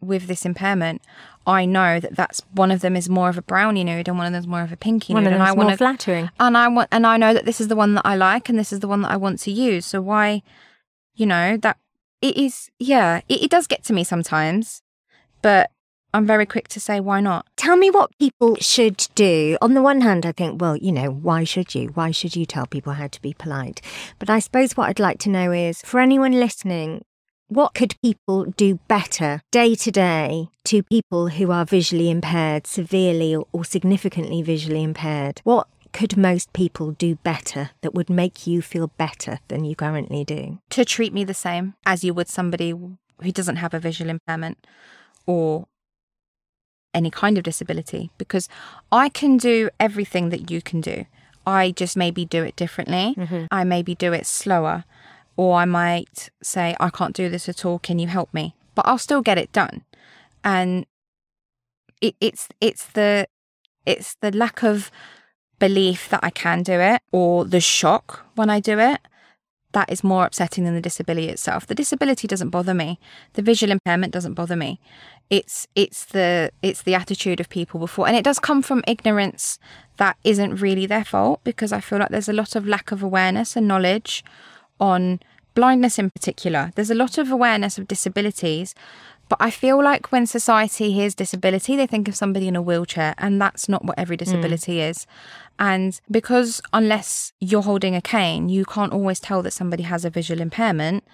with this impairment, I know that that's one of them is more of a brownie nude and one of them is more of a pinky nude. One of and them's I want more flattering. And I know that this is the one that I like and this is the one that I want to use. So why, that it is, it does get to me sometimes, but I'm very quick to say, why not? Tell me what people should do. On the one hand, I think, well, why should you? Why should you tell people how to be polite? But I suppose what I'd like to know is, for anyone listening, what could people do better day to day to people who are visually impaired, severely or significantly visually impaired? What could most people do better that would make you feel better than you currently do? To treat me the same as you would somebody who doesn't have a visual impairment or any kind of disability, because I can do everything that you can do. I just maybe do it differently. Mm-hmm. I maybe do it slower, or I might say, I can't do this at all. Can you help me? But I'll still get it done. And it's the lack of belief that I can do it, or the shock when I do it, that is more upsetting than the disability itself. The disability doesn't bother me. The visual impairment doesn't bother me. It's the attitude of people before. And it does come from ignorance that isn't really their fault, because I feel like there's a lot of lack of awareness and knowledge on blindness in particular. There's a lot of awareness of disabilities, but I feel like when society hears disability, they think of somebody in a wheelchair, and that's not what every disability is. And because unless you're holding a cane, you can't always tell that somebody has a visual impairment,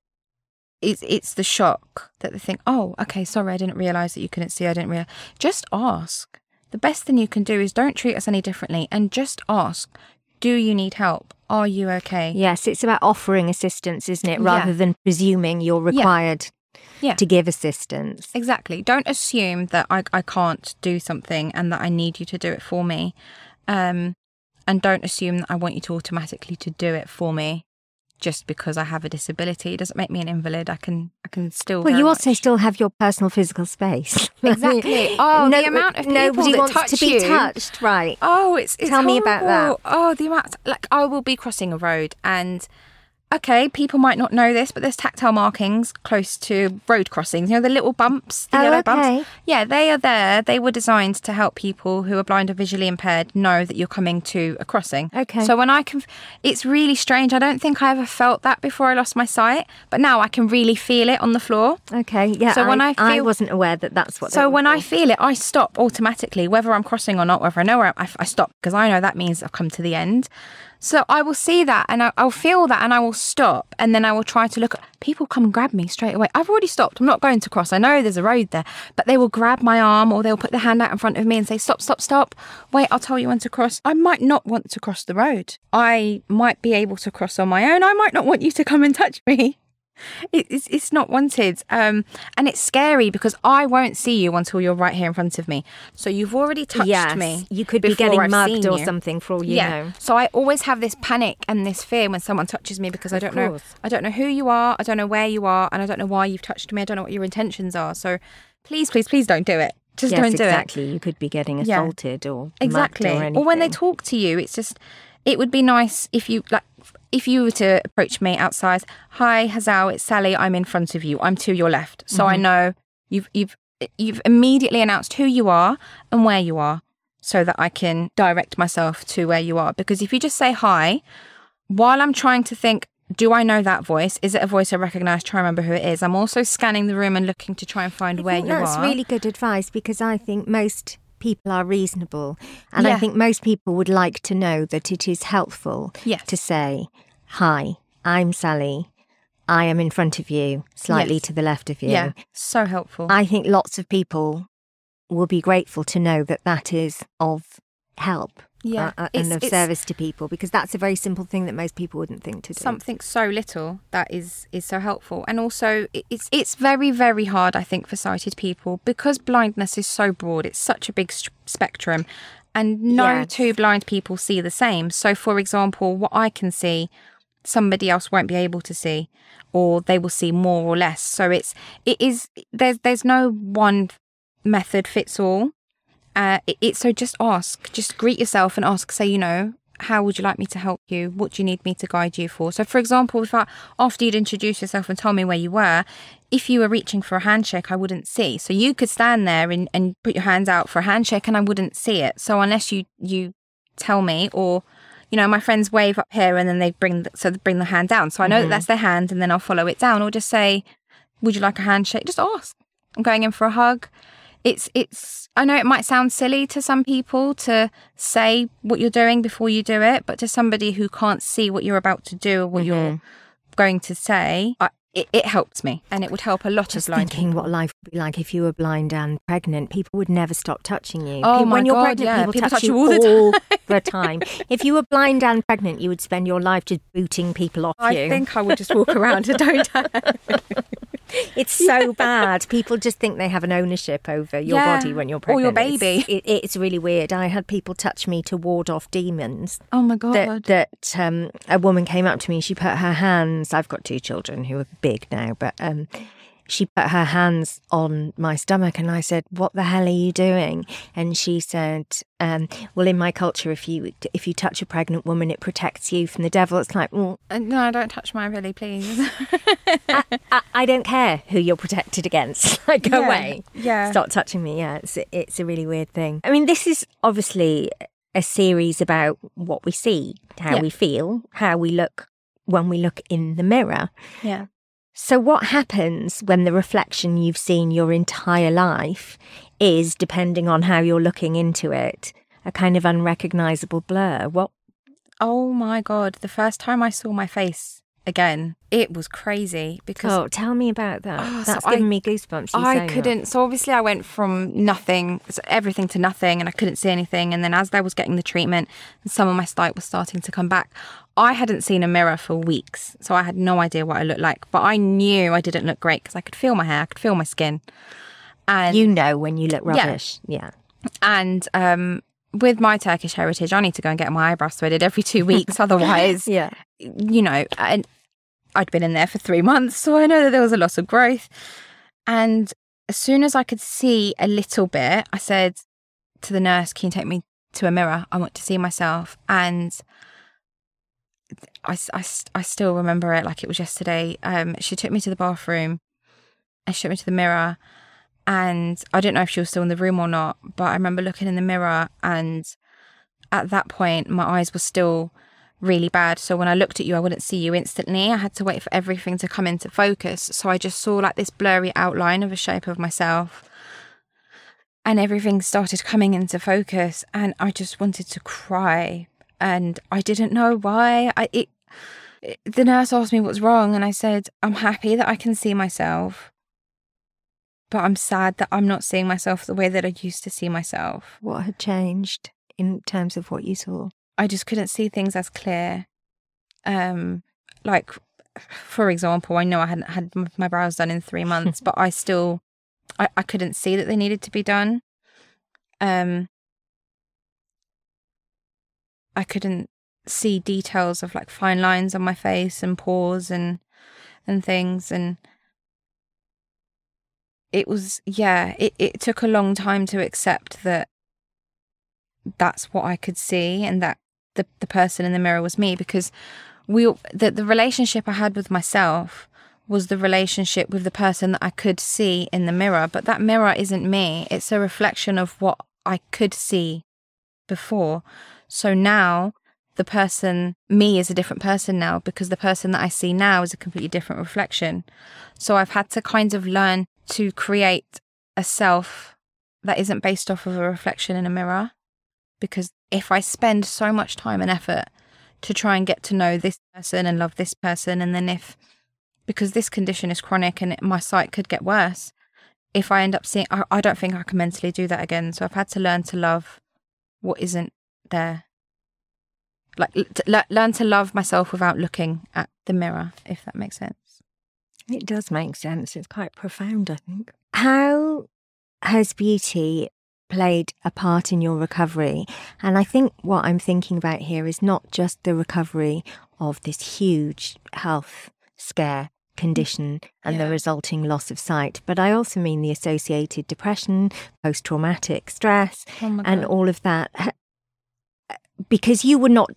it's the shock that they think, oh, okay, sorry, I didn't realise that you couldn't see, I didn't realise. Just ask. The best thing you can do is don't treat us any differently, and just ask, do you need help? Are you okay? Yes, it's about offering assistance, isn't it? Rather than presuming you're required to give assistance. Exactly. Don't assume that I can't do something and that I need you to do it for me. And don't assume that I want you to automatically to do it for me just because I have a disability. It doesn't make me an invalid. I can still. Well, you also still have your personal physical space. Exactly. Oh, the amount of people nobody that wants touch to be touched, right? Oh, it's tell me about that. Oh, the amount. Like, I will be crossing a road and. Okay, people might not know this, but there's tactile markings close to road crossings. The little bumps, the yellow bumps. Yeah, they are there. They were designed to help people who are blind or visually impaired know that you're coming to a crossing. Okay. So when it's really strange. I don't think I ever felt that before I lost my sight, but now I can really feel it on the floor. Okay, yeah. So when I wasn't aware that that's what. So when I feel it, I stop automatically, whether I'm crossing or not, whether I know where I stop, because I know that means I've come to the end. So I will see that and I'll feel that and I will stop, and then I will try to look at people come and grab me straight away. I've already stopped. I'm not going to cross. I know there's a road there, but they will grab my arm or they'll put their hand out in front of me and say, stop, stop, stop. Wait, I'll tell you when to cross. I might not want to cross the road. I might be able to cross on my own. I might not want you to come and touch me. It's not wanted, and it's scary because I won't see you until you're right here in front of me. So you've already touched me. You could be getting mugged or something for all you know. So I always have this panic and this fear when someone touches me, because I don't know who you are, I don't know where you are, and I don't know why you've touched me. I don't know what your intentions are. So please, please, please don't do it. Just don't do it. Exactly. You could be getting assaulted or mugged or anything. Or when they talk to you, it would be nice if you were to approach me outside. Hi, Hazal, it's Sally. I'm in front of you. I'm to your left. So I know you've immediately announced who you are and where you are, so that I can direct myself to where you are. Because if you just say hi, while I'm trying to think, do I know that voice? Is it a voice I recognise? Try and remember who it is. I'm also scanning the room and looking to try and find where you are. That's really good advice, because I think most people are reasonable, and I think most people would like to know that it is helpful to say, hi, I'm Sally, I am in front of you, slightly to the left of you. Yeah, so helpful. I think lots of people will be grateful to know that that is of help and of service to people, because that's a very simple thing that most people wouldn't think to do. Something so little that is so helpful. And also it's very, very hard, I think, for sighted people, because blindness is so broad. It's such a big spectrum, and no two blind people see the same. So for example, what I can see, somebody else won't be able to see, or they will see more or less. So there's no one method fits all. So just ask, just greet yourself and ask, say, how would you like me to help you? What do you need me to guide you for? So for example, after you'd introduce yourself and tell me where you were, if you were reaching for a handshake, I wouldn't see. So you could stand there and put your hands out for a handshake and I wouldn't see it. So unless you tell me, or, you know, my friends wave up here and then they bring the hand down. So I know that that's their hand, and then I'll follow it down, or just say, would you like a handshake? Just ask. I'm going in for a hug. I know it might sound silly to some people to say what you're doing before you do it, but to somebody who can't see what you're about to do or what you're going to say, it helped me, and it would help a lot of blind thinking people. What life would be like if you were blind and pregnant. People would never stop touching you. Oh my when you're God, pregnant, yeah. people touch you all the time. If you were blind and pregnant, you would spend your life just booting people off you. I think I would just walk around and don't I? It's so bad. People just think they have an ownership over your body when you're pregnant. Or your baby. It's really weird. I had people touch me to ward off demons. Oh my God. That a woman came up to me. She put her hands. I've got 2 children who are big now, but she put her hands on my stomach, and I said, "What the hell are you doing?" And she said, "Well, in my culture, if you touch a pregnant woman, it protects you from the devil." It's like, well, no, don't touch my belly, please. I don't care who you're protected against. Like, go away. Yeah. Stop touching me. Yeah, it's a really weird thing. I mean, this is obviously a series about what we see, how we feel, how we look when we look in the mirror. Yeah. So what happens when the reflection you've seen your entire life is, depending on how you're looking into it, a kind of unrecognisable blur? What? Oh my God. The first time I saw my face again, it was crazy because... Oh, tell me about that. That's so giving me goosebumps. I couldn't... So obviously I went from nothing, everything to nothing, and I couldn't see anything. And then as I was getting the treatment and some of my sight was starting to come back, I hadn't seen a mirror for weeks. So I had no idea what I looked like. But I knew I didn't look great because I could feel my hair, I could feel my skin. And you know when you look rubbish. Yeah. And with my Turkish heritage, I need to go and get my eyebrows threaded every 2 weeks. Otherwise, you know, and I'd been in there for 3 months, so I know that there was a lot of growth. And as soon as I could see a little bit, I said to the nurse, "Can you take me to a mirror? I want to see myself." And I still remember it like it was yesterday. She took me to the bathroom and she took me to the mirror. And I don't know if she was still in the room or not, but I remember looking in the mirror, and at that point, my eyes were still really bad. So when I looked at you, I wouldn't see you instantly. I had to wait for everything to come into focus. So I just saw like this blurry outline of a shape of myself, and everything started coming into focus, and I just wanted to cry, and I didn't know why. The nurse asked me what's wrong, and I said, "I'm happy that I can see myself, but I'm sad that I'm not seeing myself the way that I used to see myself." What had changed in terms of what you saw? I just couldn't see things as clear. Like, for example, I know I hadn't had my brows done in 3 months, but I still, I couldn't see that they needed to be done. I couldn't see details of like fine lines on my face and pores and things. And it was, it took a long time to accept that that's what I could see, and that the person in the mirror was me, because the relationship I had with myself was the relationship with the person that I could see in the mirror. But that mirror isn't me. It's a reflection of what I could see before. So now me is a different person now, because the person that I see now is a completely different reflection. So I've had to kind of learn to create a self that isn't based off of a reflection in a mirror. Because if I spend so much time and effort to try and get to know this person and love this person, and then because this condition is chronic and my sight could get worse, if I end up seeing, I don't think I can mentally do that again. So I've had to learn to love what isn't there. Like, learn to love myself without looking at the mirror, if that makes sense. It does make sense. It's quite profound, I think. How has beauty played a part in your recovery? And I think what I'm thinking about here is not just the recovery of this huge health scare condition and the resulting loss of sight, but I also mean the associated depression, post-traumatic stress, and all of that. Because you were not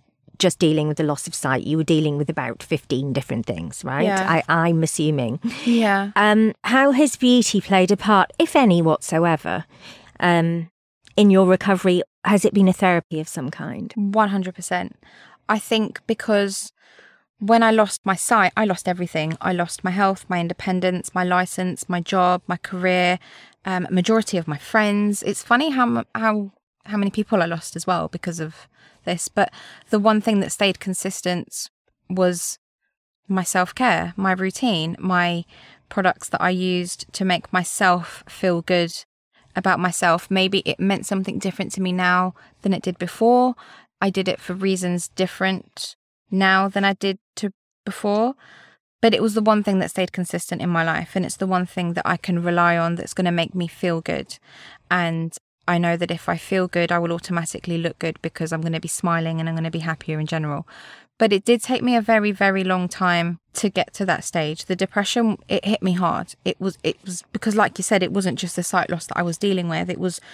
just dealing with the loss of sight. You were dealing with about 15 different things, right? Yeah. I'm assuming. Yeah. How has beauty played a part, if any whatsoever, in your recovery? Has it been a therapy of some kind? 100%. I think because when I lost my sight, I lost everything. I lost my health, my independence, my license, my job, my career, majority of my friends. It's funny how many people I lost as well because of this. But the one thing that stayed consistent was my self-care, my routine, my products that I used to make myself feel good about myself. Maybe it meant something different to me now than it did before. I did it for reasons different now than I did to before, but it was the one thing that stayed consistent in my life, and it's the one thing that I can rely on that's going to make me feel good. And I know that if I feel good, I will automatically look good because I'm going to be smiling and I'm going to be happier in general. But it did take me a very, very long time to get to that stage. The depression, it hit me hard. It was because, like you said, it wasn't just the sight loss that I was dealing with. It was,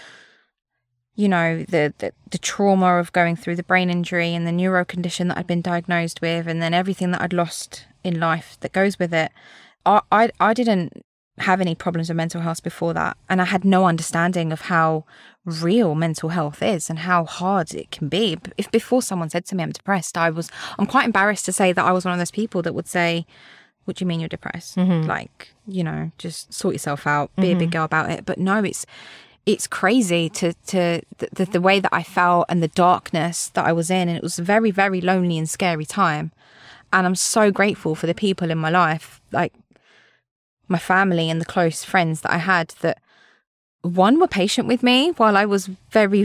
you know, the trauma of going through the brain injury and the neuro condition that I'd been diagnosed with, and then everything that I'd lost in life that goes with it. I didn't have any problems with mental health before that, and I had no understanding of how real mental health is and how hard it can be. If before someone said to me I'm depressed, I'm quite embarrassed to say that I was one of those people that would say, what do you mean you're depressed? Like, you know, just sort yourself out, be a big girl about it. But no, it's crazy to the way that I felt and the darkness that I was in. And it was a very, very lonely and scary time. And I'm so grateful for the people in my life, like my family and the close friends that I had, that one, were patient with me while I was very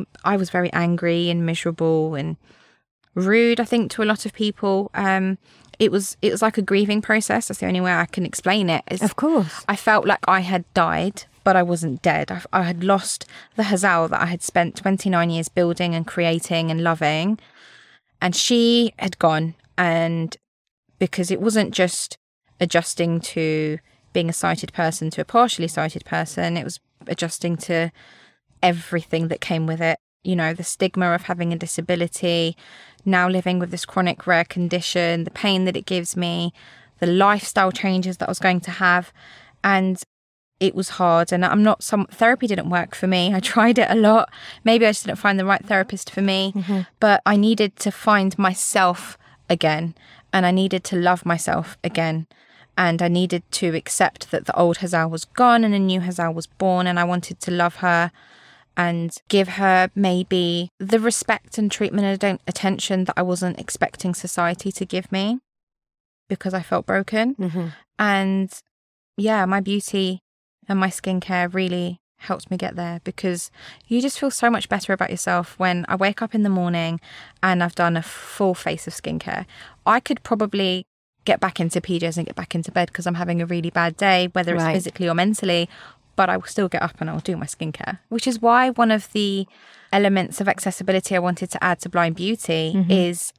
angry and miserable and rude, I think, to a lot of people. It was like a grieving process. That's the only way I can explain it. Of course. I felt like I had died, but I wasn't dead. I had lost the Hazal that I had spent 29 years building and creating and loving. And she had gone. And because it wasn't just adjusting to being a sighted person to a partially sighted person, it was adjusting to everything that came with it. You know, the stigma of having a disability, now living with this chronic rare condition, the pain that it gives me, the lifestyle changes that I was going to have. And it was hard. And therapy didn't work for me. I tried it a lot. Maybe I just didn't find the right therapist for me, but I needed to find myself again. And I needed to love myself again. And I needed to accept that the old Hazal was gone and a new Hazal was born. And I wanted to love her and give her maybe the respect and treatment and attention that I wasn't expecting society to give me because I felt broken. And yeah, my beauty and my skincare really helped me get there, because you just feel so much better about yourself when I wake up in the morning and I've done a full face of skincare. I could probably get back into PJs and get back into bed because I'm having a really bad day, whether it's physically or mentally, but I will still get up and I'll do my skincare, which is why one of the elements of accessibility I wanted to add to Blind Beauty is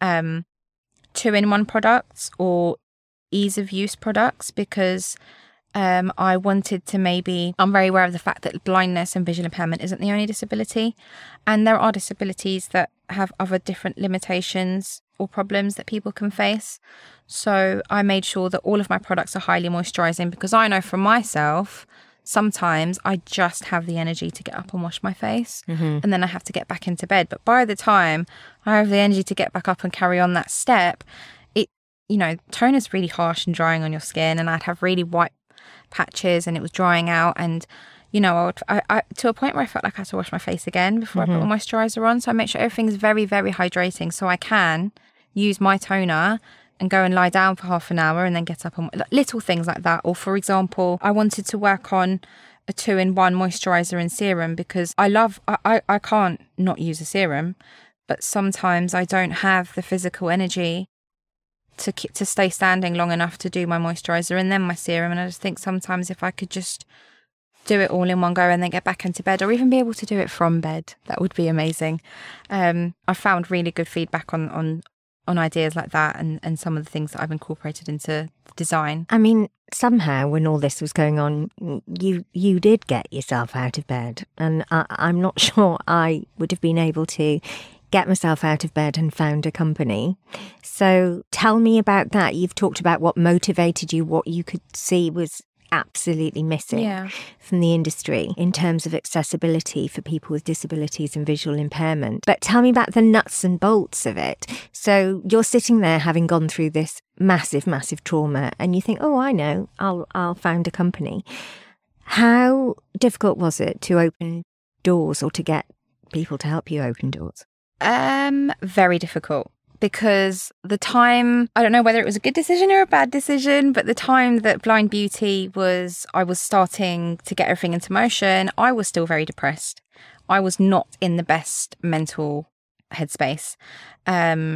2-in-1 products or ease of use products, because I wanted to I'm very aware of the fact that blindness and visual impairment isn't the only disability. And there are disabilities that have other different limitations or problems that people can face. So I made sure that all of my products are highly moisturizing, because I know for myself, sometimes I just have the energy to get up and wash my face and then I have to get back into bed. But by the time I have the energy to get back up and carry on that step, toner's really harsh and drying on your skin, and I'd have really white patches and it was drying out, and I to a point where I felt like I had to wash my face again before I put my moisturizer on. So I make sure everything's very, very hydrating, so I can use my toner and go and lie down for half an hour and then get up, and little things like that. Or for example, I wanted to work on a 2-in-1 moisturizer and serum, because I can't not use a serum, but sometimes I don't have the physical energy to stay standing long enough to do my moisturizer and then my serum. And I just think sometimes if I could just do it all in one go and then get back into bed, or even be able to do it from bed, that would be amazing. I found really good feedback on ideas like that, and some of the things that I've incorporated into design. I mean, somehow when all this was going on, you did get yourself out of bed, and I'm not sure I would have been able to get myself out of bed and found a company. So tell me about that. You've talked about what motivated you, what you could see was absolutely missing from the industry in terms of accessibility for people with disabilities and visual impairment. But tell me about the nuts and bolts of it. So you're sitting there having gone through this massive, massive trauma and you think, oh, I know, I'll found a company. How difficult was it to open doors or to get people to help you open doors? Very difficult. Because the time, I don't know whether it was a good decision or a bad decision, but the time that Blind Beauty I was starting to get everything into motion, I was still very depressed. I was not in the best mental headspace. In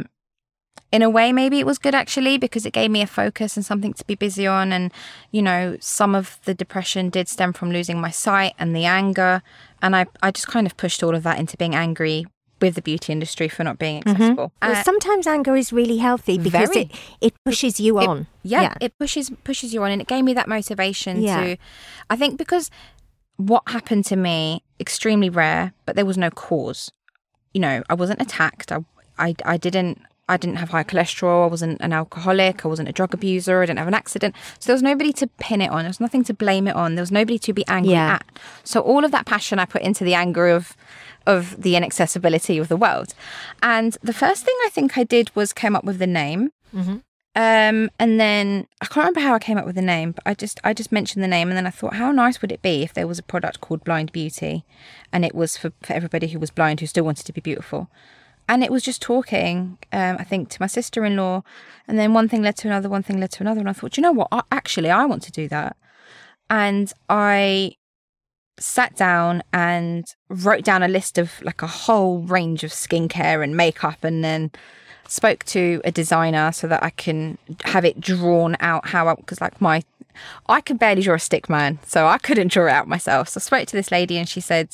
a way, maybe it was good actually, because it gave me a focus and something to be busy on. And, you know, some of the depression did stem from losing my sight and the anger. And I just kind of pushed all of that into being angry with the beauty industry for not being accessible. Well, sometimes anger is really healthy because it pushes you on. It pushes you on, and it gave me that motivation to, I think, because what happened to me, extremely rare, but there was no cause. You know, I wasn't attacked. I didn't have high cholesterol. I wasn't an alcoholic. I wasn't a drug abuser. I didn't have an accident. So there was nobody to pin it on. There was nothing to blame it on. There was nobody to be angry at. So all of that passion I put into the anger of the inaccessibility of the world. And the first thing I think I did was came up with the name. And then I can't remember how I came up with the name, but I just mentioned the name, and then I thought, how nice would it be if there was a product called Blind Beauty, and it was for everybody who was blind who still wanted to be beautiful. And it was just talking, I think, to my sister-in-law, and then one thing led to another, and I thought, you know what, I want to do that. And I sat down and wrote down a list of like a whole range of skincare and makeup, and then spoke to a designer so that I can have it drawn out because I could barely draw a stick man, so I couldn't draw it out myself. So I spoke to this lady and she said,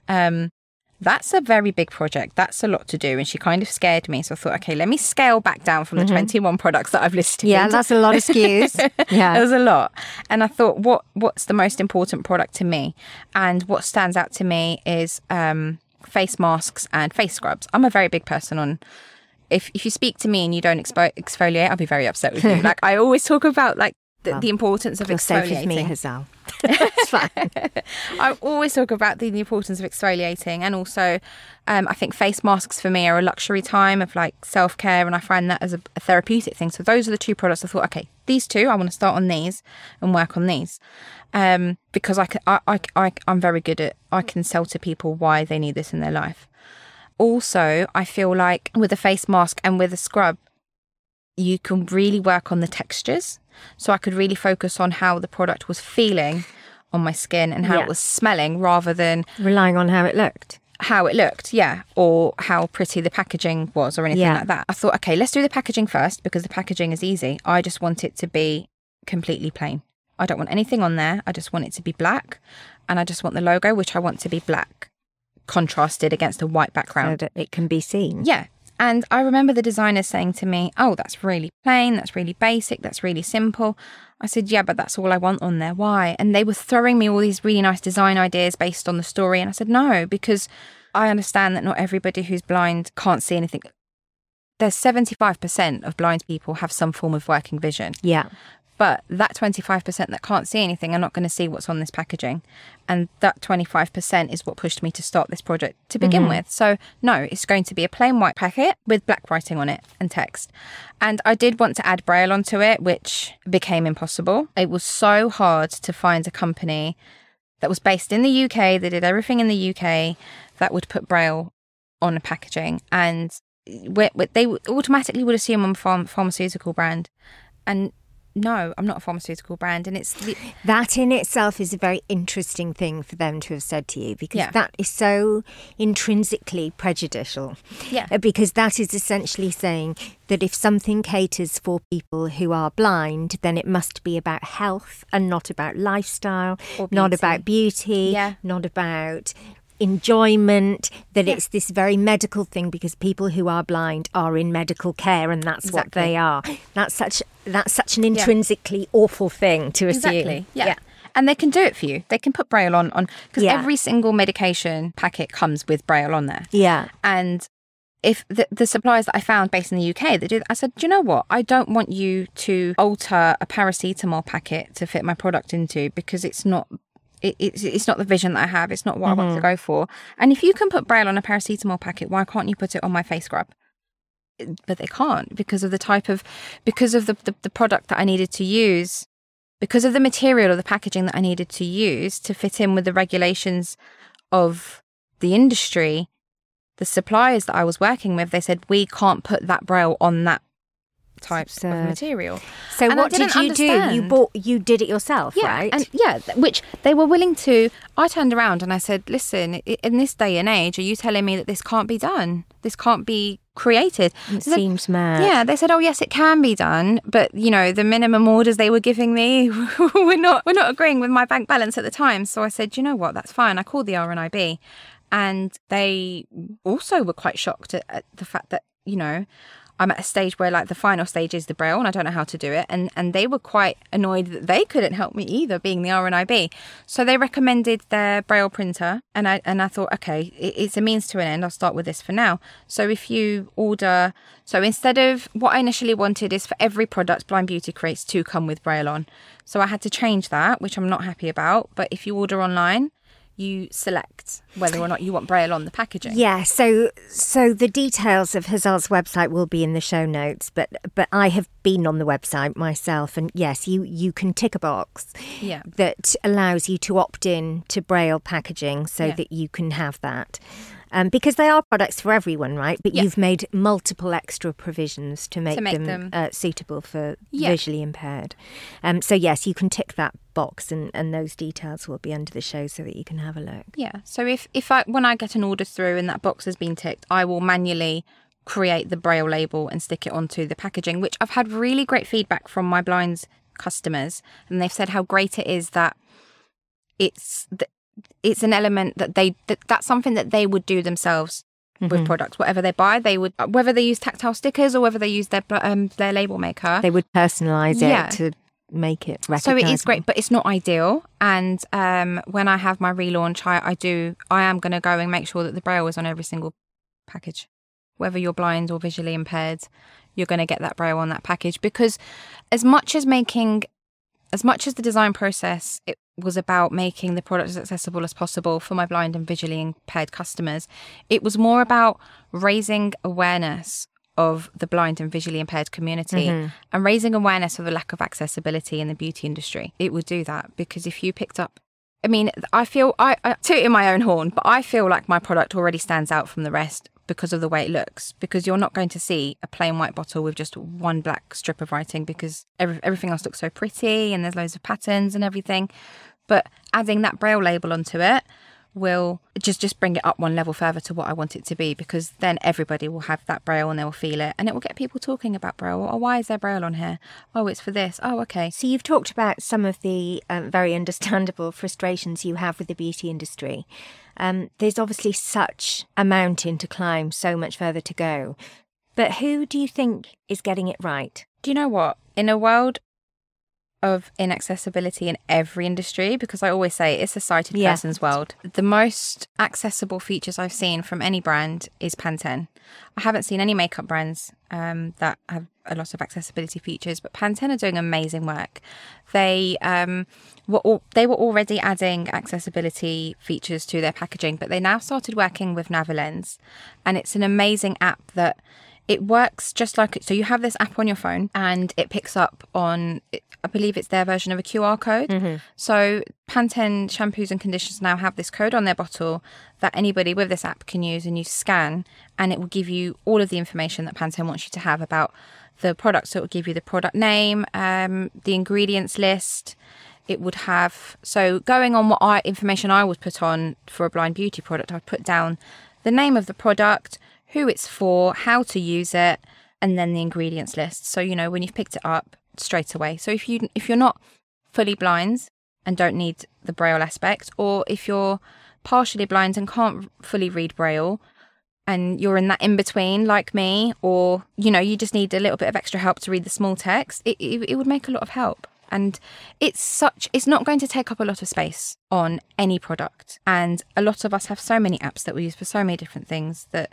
that's a very big project. That's a lot to do. And she kind of scared me. So I thought, okay, let me scale back down from the 21 products that I've listed. Yeah, that's a lot of SKUs. Yeah. It was a lot. And I thought, what's the most important product to me? And what stands out to me is face masks and face scrubs. I'm a very big person on, if you speak to me and you don't exfoliate, I'll be very upset with you. Like, I always talk about like the importance of exfoliating. You're safe with me, Hazal. It's fine. I always talk about the importance of exfoliating, and also I think face masks for me are a luxury time of like self-care, and I find that as a therapeutic thing. So those are the two products I thought, okay, these two, I want to start on these and work on these, because I'm very good at, I can sell to people why they need this in their life. Also, I feel like with a face mask and with a scrub, you can really work on the textures. So I could really focus on how the product was feeling on my skin and how it was smelling, rather than relying on how it looked. Or how pretty the packaging was or anything like that. I thought, okay, let's do the packaging first, because the packaging is easy. I just want it to be completely plain. I don't want anything on there. I just want it to be black, and I just want the logo, which I want to be black, contrasted against a white background. So that it can be seen. Yeah. And I remember the designer saying to me, oh, that's really plain, that's really basic, that's really simple. I said, yeah, but that's all I want on there. Why? And they were throwing me all these really nice design ideas based on the story. And I said, no, because I understand that not everybody who's blind can't see anything. There's 75% of blind people have some form of working vision. Yeah. But that 25% that can't see anything are not going to see what's on this packaging. And that 25% is what pushed me to start this project to begin with. So no, it's going to be a plain white packet with black writing on it and text. And I did want to add Braille onto it, which became impossible. It was so hard to find a company that was based in the UK, that did everything in the UK, that would put Braille on a packaging. And they automatically would assume I'm a pharmaceutical brand. And no, I'm not a pharmaceutical brand. And that in itself is a very interesting thing for them to have said to you, because that is so intrinsically prejudicial. Yeah. Because that is essentially saying that if something caters for people who are blind, then it must be about health and not about lifestyle, not about beauty, not about enjoyment, that it's this very medical thing, because people who are blind are in medical care, and that's what they are. That's such an intrinsically awful thing to assume. Exactly. Yeah. And they can do it for you. They can put Braille on because every single medication packet comes with Braille on there. Yeah. And if the suppliers that I found based in the UK that did, I said, do you know what? I don't want you to alter a paracetamol packet to fit my product into, because it's not the vision that I have. It's not what I want to go for. And if you can put Braille on a paracetamol packet, why can't you put it on my face scrub? But they can't, because of the product that I needed to use, because of the material or the packaging that I needed to use to fit in with the regulations of the industry. The suppliers that I was working with, they said, we can't put that Braille on that type of material. So what did you do? You did it yourself, right? Which they were willing to. I turned around and I said, listen, in this day and age, are you telling me that this can't be done? This can't be created? It seems mad. Yeah, they said, oh yes, it can be done, but the minimum orders they were giving me we're not agreeing with my bank balance at the time. So I said, you know what, that's fine. I called the RNIB. And they also were quite shocked at the fact that, I'm at a stage where the final stage is the Braille and I don't know how to do it. And they were quite annoyed that they couldn't help me either, being the RNIB. So they recommended their Braille printer. And I thought, okay, it's a means to an end. I'll start with this for now. So if you order, so instead of what I initially wanted is for every product Blind Beauty creates to come with Braille on. So I had to change that, which I'm not happy about. But if you order online, you select whether or not you want Braille on the packaging. Yeah, so the details of Hazal's website will be in the show notes, but I have been on the website myself, and yes, you can tick a box that allows you to opt in to Braille packaging so that you can have that. Because they are products for everyone, right? But you've made multiple extra provisions to make them suitable for visually impaired. So yes, you can tick that box, and those details will be under the show so that you can have a look. Yeah. So when I get an order through and that box has been ticked, I will manually create the Braille label and stick it onto the packaging, which I've had really great feedback from my blinds customers, and they've said how great it is that it's an element that that's something that they would do themselves with products. Whatever they buy, they would, whether they use tactile stickers or whether they use their label maker, they would personalise it to make it recognisable. So it is great, but it's not ideal. And when I have my relaunch, I am going to go and make sure that the Braille is on every single package. Whether you're blind or visually impaired, you're going to get that Braille on that package, because as much as the design process, it was about making the product as accessible as possible for my blind and visually impaired customers, it was more about raising awareness of the blind and visually impaired community and raising awareness of the lack of accessibility in the beauty industry. It would do that, because if you picked up, I feel, I toot in my own horn, but I feel like my product already stands out from the rest because of the way it looks, because you're not going to see a plain white bottle with just one black strip of writing, because everything else looks so pretty and there's loads of patterns and everything. But adding that Braille label onto it will just bring it up one level further to what I want it to be, because then everybody will have that Braille and they will feel it, and it will get people talking about Braille. Oh, why is there Braille on here? Oh, it's for this. Oh, okay. So you've talked about some of the very understandable frustrations you have with the beauty industry. There's obviously such a mountain to climb, so much further to go. But who do you think is getting it right? Do you know what? In a world of inaccessibility in every industry, because I always say it's a sighted person's world, the most accessible features I've seen from any brand is Pantene. I haven't seen any makeup brands that have a lot of accessibility features, but Pantene are doing amazing work. They were already adding accessibility features to their packaging, but they now started working with Navilens, and it's an amazing app that it works just like it. So you have this app on your phone and it picks up on, I believe it's their version of a QR code. So Pantene shampoos and conditioners now have this code on their bottle that anybody with this app can use, and you scan and it will give you all of the information that Pantene wants you to have about the product. So it will give you the product name, the ingredients list. It would have, so going on what information I would put on for a blind beauty product, I'd put down the name of the product, who it's for, how to use it, and then the ingredients list. So, when you've picked it up straight away. So if you're not fully blind and don't need the Braille aspect, or if you're partially blind and can't fully read Braille, and you're in that in-between like me, or, you just need a little bit of extra help to read the small text, it would make a lot of help. And it's not going to take up a lot of space on any product. And a lot of us have so many apps that we use for so many different things that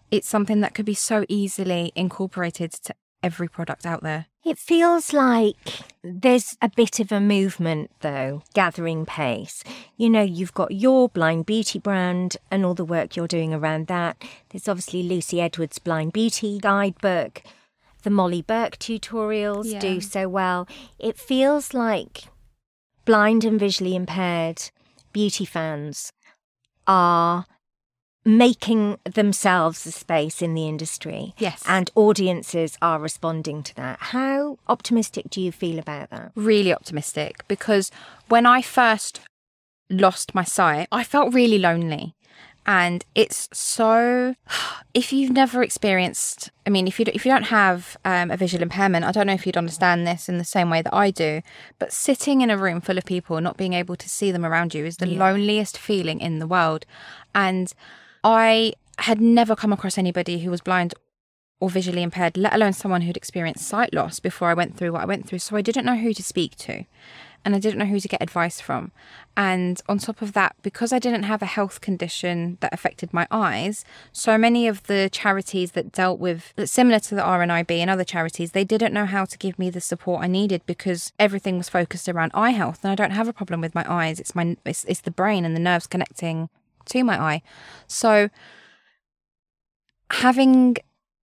it's something that could be so easily incorporated to every product out there. It feels like there's a bit of a movement, though, gathering pace. You know, you've got your Blind Beauty brand and all the work you're doing around that. There's obviously Lucy Edwards' Blind Beauty guidebook. The Molly Burke tutorials do so well. It feels like blind and visually impaired beauty fans are making themselves a space in the industry. Yes. And audiences are responding to that. How optimistic do you feel about that? Really optimistic, because when I first lost my sight, I felt really lonely. And it's so, if you've never experienced, I mean, if you don't have a visual impairment, I don't know if you'd understand this in the same way that I do, but sitting in a room full of people, not being able to see them around you is the loneliest feeling in the world. And I had never come across anybody who was blind or visually impaired, let alone someone who'd experienced sight loss before I went through what I went through. So I didn't know who to speak to, and I didn't know who to get advice from. And on top of that, because I didn't have a health condition that affected my eyes, so many of the charities that dealt with, similar to the RNIB and other charities, they didn't know how to give me the support I needed, because everything was focused around eye health. And I don't have a problem with my eyes. It's the brain and the nerves connecting to my eye. So having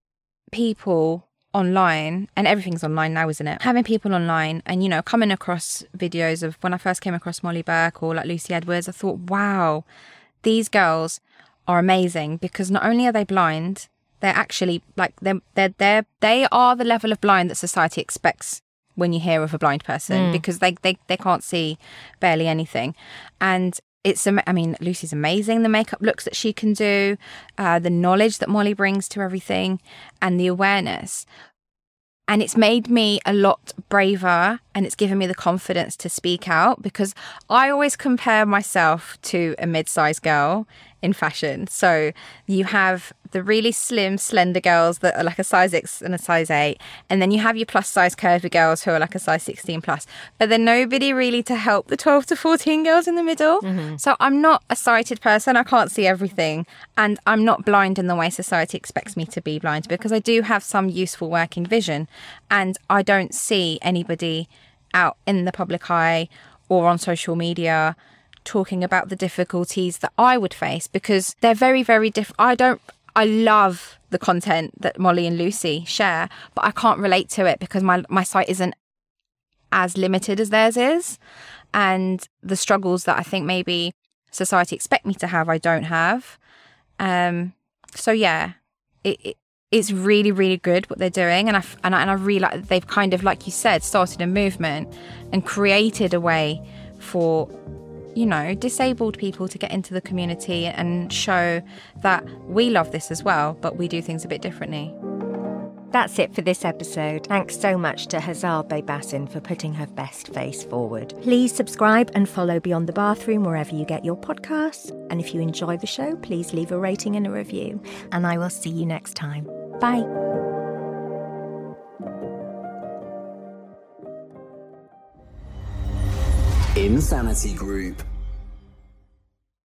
people online, and everything's online now, isn't it? Having people online and, you know, coming across videos of when I first came across Molly Burke or like Lucy Edwards, I thought, wow, these girls are amazing, because not only are they blind, they're actually like they are the level of blind that society expects when you hear of a blind person, because they can't see barely anything. And Lucy's amazing, the makeup looks that she can do, the knowledge that Molly brings to everything, and the awareness. And it's made me a lot braver, and it's given me the confidence to speak out, because I always compare myself to a mid-sized girl in fashion. So you have the really slim, slender girls that are like a size 6 and a size 8. And then you have your plus size curvy girls who are like a size 16 plus. But then nobody really to help the 12 to 14 girls in the middle. Mm-hmm. So I'm not a sighted person. I can't see everything. And I'm not blind in the way society expects me to be blind, because I do have some useful working vision. And I don't see anybody out in the public eye or on social media talking about the difficulties that I would face, because they're very, very different. I love the content that Molly and Lucy share, but I can't relate to it because my sight isn't as limited as theirs is. And the struggles that I think maybe society expect me to have, I don't have. So yeah, it's really, really good what they're doing. And I really like that they've kind of, like you said, started a movement and created a way for, you know, disabled people to get into the community and show that we love this as well, but we do things a bit differently. That's it for this episode. Thanks so much to Hazal Beybasin for putting her best face forward. Please subscribe and follow Beyond the Bathroom wherever you get your podcasts. And if you enjoy the show, please leave a rating and a review. And I will see you next time. Bye. Insanity Group.